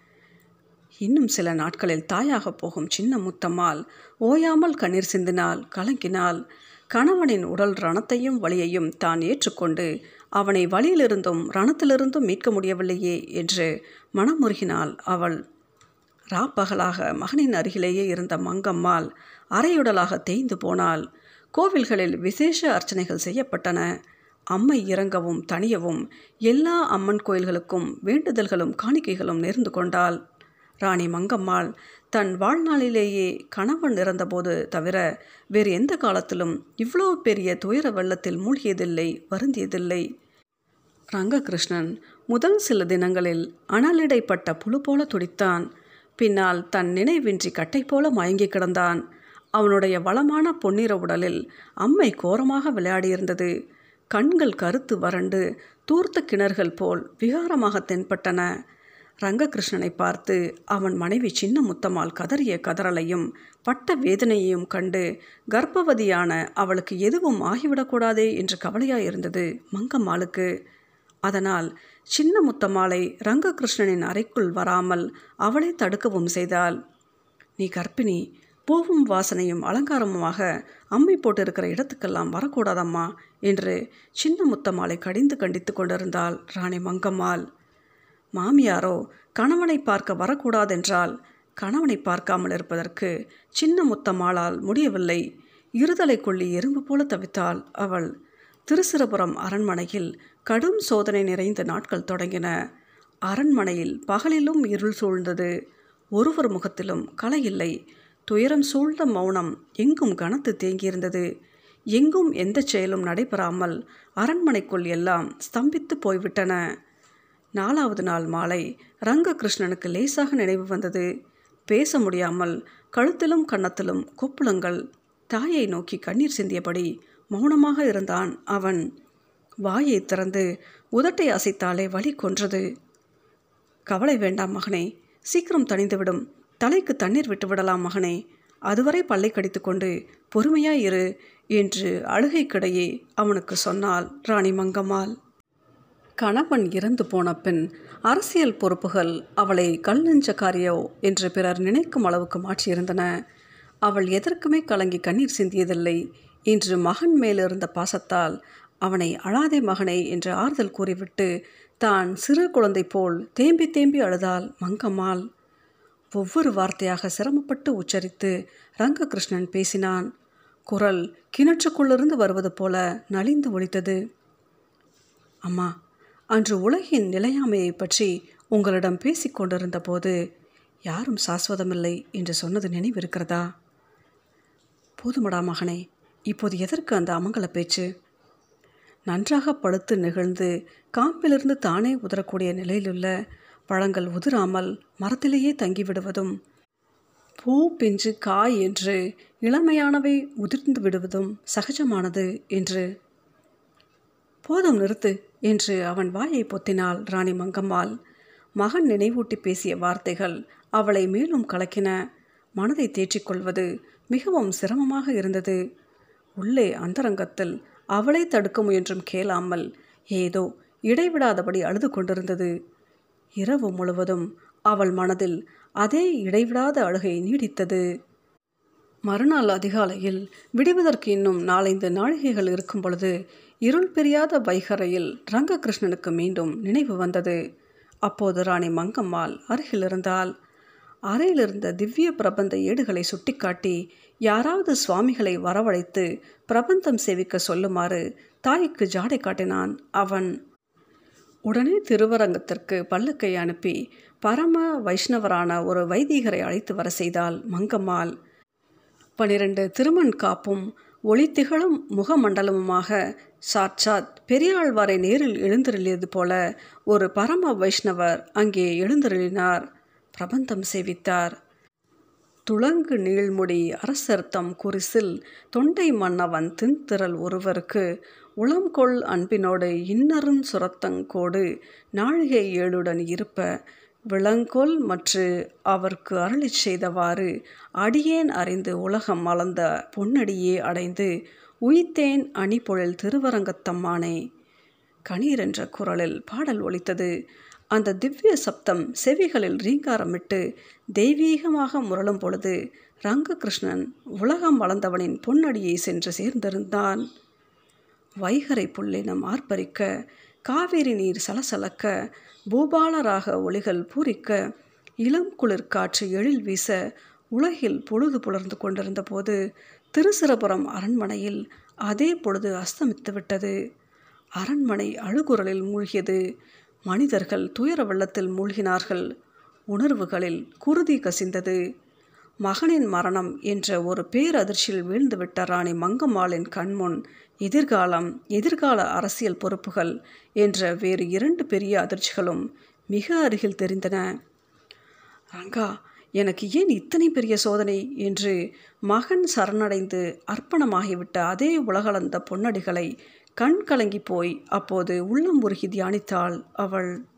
இன்னும் சில நாட்களில் தாயாக போகும் சின்ன முத்தம்மாள் ஓயாமல் கண்ணீர் சிந்தினாள், கலங்கினாள். கணவனின் உடல் ரணத்தையும் வலியையும் தான் ஏற்றுக்கொண்டு அவனை வலியிலிருந்தும் ரணத்திலிருந்தும் மீட்க முடியவில்லையே என்று மனமுருகினாள் அவள். ராப்பகலாக மகனின் அருகிலேயே இருந்த மங்கம்மாள் அரையுடலாக தேய்ந்து போனாள். கோவில்களில் விசேஷ அர்ச்சனைகள் செய்யப்பட்டன. அம்மை இறங்கவும் தணியவும் எல்லா அம்மன் கோயில்களுக்கும் வேண்டுதல்களும் காணிக்கைகளும் நேர்ந்து கொண்டாள். ராணி மங்கம்மாள் தன் வாழ்நாளிலேயே கணவன் இறந்தபோது தவிர வேறு எந்த காலத்திலும் இவ்வளோ பெரிய துயர வெள்ளத்தில் மூழ்கியதில்லை, வருந்தியதில்லை. ரங்ககிருஷ்ணன் முதல் சில தினங்களில் அனலிடைப்பட்ட புழு போல துடித்தான். பின்னால் தன் நினைவின்றி கட்டை போல மயங்கி கிடந்தான். அவனுடைய வளமான பொன்னிற உடலில் அம்மை கோரமாக விளையாடியிருந்தது. கண்கள் கருத்து வறண்டு தூர்த்த கிணறுகள் போல் விகாரமாக தென்பட்டன. ரங்ககிருஷ்ணனை பார்த்து அவன் மனைவி சின்ன முத்தம்மாள் கதறிய கதறலையும் பட்ட வேதனையையும் கண்டு கர்ப்பவதியான அவளுக்கு எதுவும் ஆகிவிடக்கூடாதே என்று கவலையாயிருந்தது மங்கம்மாளுக்கு. அதனால் சின்ன முத்தம்மாளை ரங்ககிருஷ்ணனின் அறைக்குள் வராமல் அவளை தடுக்கவும் செய்தாள். நீ கர்ப்பிணி, பூவும் வாசனையும் அலங்காரமுமாக அம்மை போட்டிருக்கிற இடத்துக்கெல்லாம் வரக்கூடாதம்மா என்று சின்ன முத்தம்மாளை கடிந்து கண்டித்து கொண்டிருந்தாள் ராணி மங்கம்மாள். மாமியாரோ கணவனை பார்க்க வரக்கூடாதென்றால் கணவனை பார்க்காமல் இருப்பதற்கு சின்ன முத்தம்மாளால் முடியவில்லை. இருதலை கொள்ளி எறும்பு போல தவித்தாள் அவள். திருச்சிரபுரம் அரண்மனையில் கடும் சோதனை நிறைந்த நாட்கள் தொடங்கின. அரண்மனையில் பகலிலும் இருள் சூழ்ந்தது. ஒருவர் முகத்திலும் களை இல்லை. துயரம் சூழ்ந்த மௌனம் எங்கும் கனத்து தேங்கியிருந்தது. எங்கும் எந்த செயலும் நடைபெறாமல் அரண்மனைக்குள் எல்லாம் ஸ்தம்பித்து போய்விட்டன. 4வது நாள் மாலை ரங்ககிருஷ்ணனுக்கு லேசாக நினைவு வந்தது. பேச முடியாமல் கழுத்திலும் கன்னத்திலும் கொப்புளங்கள். தாயை நோக்கி கண்ணீர் சிந்தியபடி மௌனமாக இருந்தான் அவன். வாயை திறந்து உதட்டை அசைத்தாலே வலி கொன்றது. கவலை வேண்டாம் மகனே, சீக்கிரம் தணிந்துவிடும். தலைக்கு தண்ணீர் விட்டு விடலாம் மகனே. அதுவரை பல்லை கடித்து கொண்டு பொறுமையாயிரு என்று அழுகைக்கிடையே அவனுக்கு சொன்னாள் ராணி மங்கம்மாள். கணவன் இறந்து போன பின் அரசியல் பொறுப்புகள் அவளை கல் நெஞ்சக்காரியோ என்று பிறர் நினைக்கும் அளவுக்கு மாற்றியிருந்தன. அவள் எதற்குமே கலங்கி கண்ணீர் சிந்தியதில்லை. இன்று மகன் மேலிருந்த பாசத்தால் அவனை அழாதே மகனே என்று ஆறுதல் கூறிவிட்டு தான் சிறு குழந்தை போல் தேம்பி தேம்பி அழுதாள் மங்கம்மாள். ஒவ்வொரு வார்த்தையாக சிரமப்பட்டு உச்சரித்து ரங்ககிருஷ்ணன் பேசினான். குரல் கிணற்றுக்குள்ளிருந்து வருவது போல நலிந்து ஒலித்தது. அம்மா, அன்று உலகின் நிலையாமையை பற்றி உங்களிடம் பேசிக்கொண்டிருந்த போது யாரும் சாஸ்வதமில்லை என்று சொன்னது நினைவிருக்கிறதா? போதுமடா மகனே, இப்போது எதற்கு அந்த அமங்கல பேச்சு? நன்றாக பழுத்து நெகிழ்ந்து காம்பிலிருந்து தானே உதறக்கூடிய நிலையிலுள்ள பழங்கள் உதிராமல் மரத்திலேயே தங்கிவிடுவதும், பூ பிஞ்சு காய் என்று இளமையானவை உதிர்ந்து விடுவதும் சகஜமானது என்று. போதும், நிறுத்து என்று அவன் வாயை பொத்தினாள் ராணி மங்கம்மாள். மகன் நினைவூட்டி பேசிய வார்த்தைகள் அவளை மேலும் கலக்கின. மனதை தேற்றிக்கொள்வது மிகவும் சிரமமாக இருந்தது. உள்ளே அந்தரங்கத்தில் அவளை தடுக்க முயன்றும் கேளாமல் ஏதோ இடைவிடாதபடி அழுது கொண்டிருந்தது. இரவு முழுவதும் அவள் மனதில் அதே இடைவிடாத அழுகை நீடித்தது. மறுநாள் அதிகாலையில் விடுவதற்கு இன்னும் 4-5 நாழிகைகள் இருக்கும் பொழுது இருள் பிரியாத வைகரையில் ரங்ககிருஷ்ணனுக்கு மீண்டும் நினைவு வந்தது. அப்போது ராணி மங்கம்மாள் அருகில் இருந்தாள். அறையிலிருந்த திவ்ய பிரபந்த ஏடுகளை சுட்டிக்காட்டி யாராவது சுவாமிகளை வரவழைத்து பிரபந்தம் சேவிக்க சொல்லுமாறு தாய்க்கு ஜாடை காட்டினான் அவன். உடனே திருவரங்கத்திற்கு பல்லக்கை அனுப்பி பரம வைஷ்ணவரான ஒரு வைதிகரை அழைத்து வர செய்தாள் மங்கம்மாள். 12 திருமண் காப்பும் ஒளி திகழும் முகமண்டலமுமாக சாட்சாத் பெரியாழ்வாரை நேரில் எழுந்தருளியது போல ஒரு பரம வைஷ்ணவர் அங்கே எழுந்தருளினார். பிரபந்தம் சேவித்தார். துளங்கு நீள்முடி அரசர்த்தம் குறிசில் தொண்டை மன்னவன் தின்திரள் ஒருவருக்கு உளம்கொள் அன்பினோடு இன்னருஞ் சுரத்தங்கோடு நாழிகை 7உடன் இருப்ப விளங்கொல் மற்று அவர்க்கு அருளி செய்தவாறு அடியேன் அறிந்து உலகம் மலர்ந்த பொன்னடியே அடைந்து உயித்தேன் அணிபொழில் திருவரங்கத்தம்மானே. கணீர் என்ற குரலில் பாடல் ஒலித்தது. அந்த திவ்ய சப்தம் செவிகளில் ரீங்காரமிட்டு தெய்வீகமாக முரளும் பொழுது ரங்ககிருஷ்ணன் உலகம் வளர்ந்தவனின் பொன்னடியை சென்று சேர்ந்திருந்தான். வைகரை புல்லினம் ஆர்ப்பரிக்க, காவேரி நீர் சலசலக்க, பூபாலராக ஒளிகள் பூரிக்க, இளம் குளிர் காற்று எழில் வீச உலகில் பொழுது புலர்ந்து கொண்டிருந்த போது திருச்சிரபுரம் அரண்மனையில் அதே பொழுது அஸ்தமித்து விட்டது. அரண்மனை அழுகுரலில் மூழ்கியது. மனிதர்கள் துயர வெள்ளத்தில் மூழ்கினார்கள். உணர்வுகளில் குருதி கசிந்தது. மகனின் மரணம் என்ற ஒரு பேரதிர்ச்சியில் வீழ்ந்துவிட்ட ராணி மங்கம்மாளின் கண்முன் எதிர்கால அரசியல் பொறுப்புகள் என்ற வேறு 2 பெரிய அதிர்ச்சிகளும் மிக அருகில் தெரிந்தன. ரங்கா, எனக்கு ஏன் இத்தனை பெரிய சோதனை என்று மகன் சரணடைந்து அர்ப்பணமாகிவிட்ட அதே உலகளந்த பொன்னடிகளை கண் கலங்கி போய் அப்போது உள்ளம் உருகி தியானித்தாள் அவள்.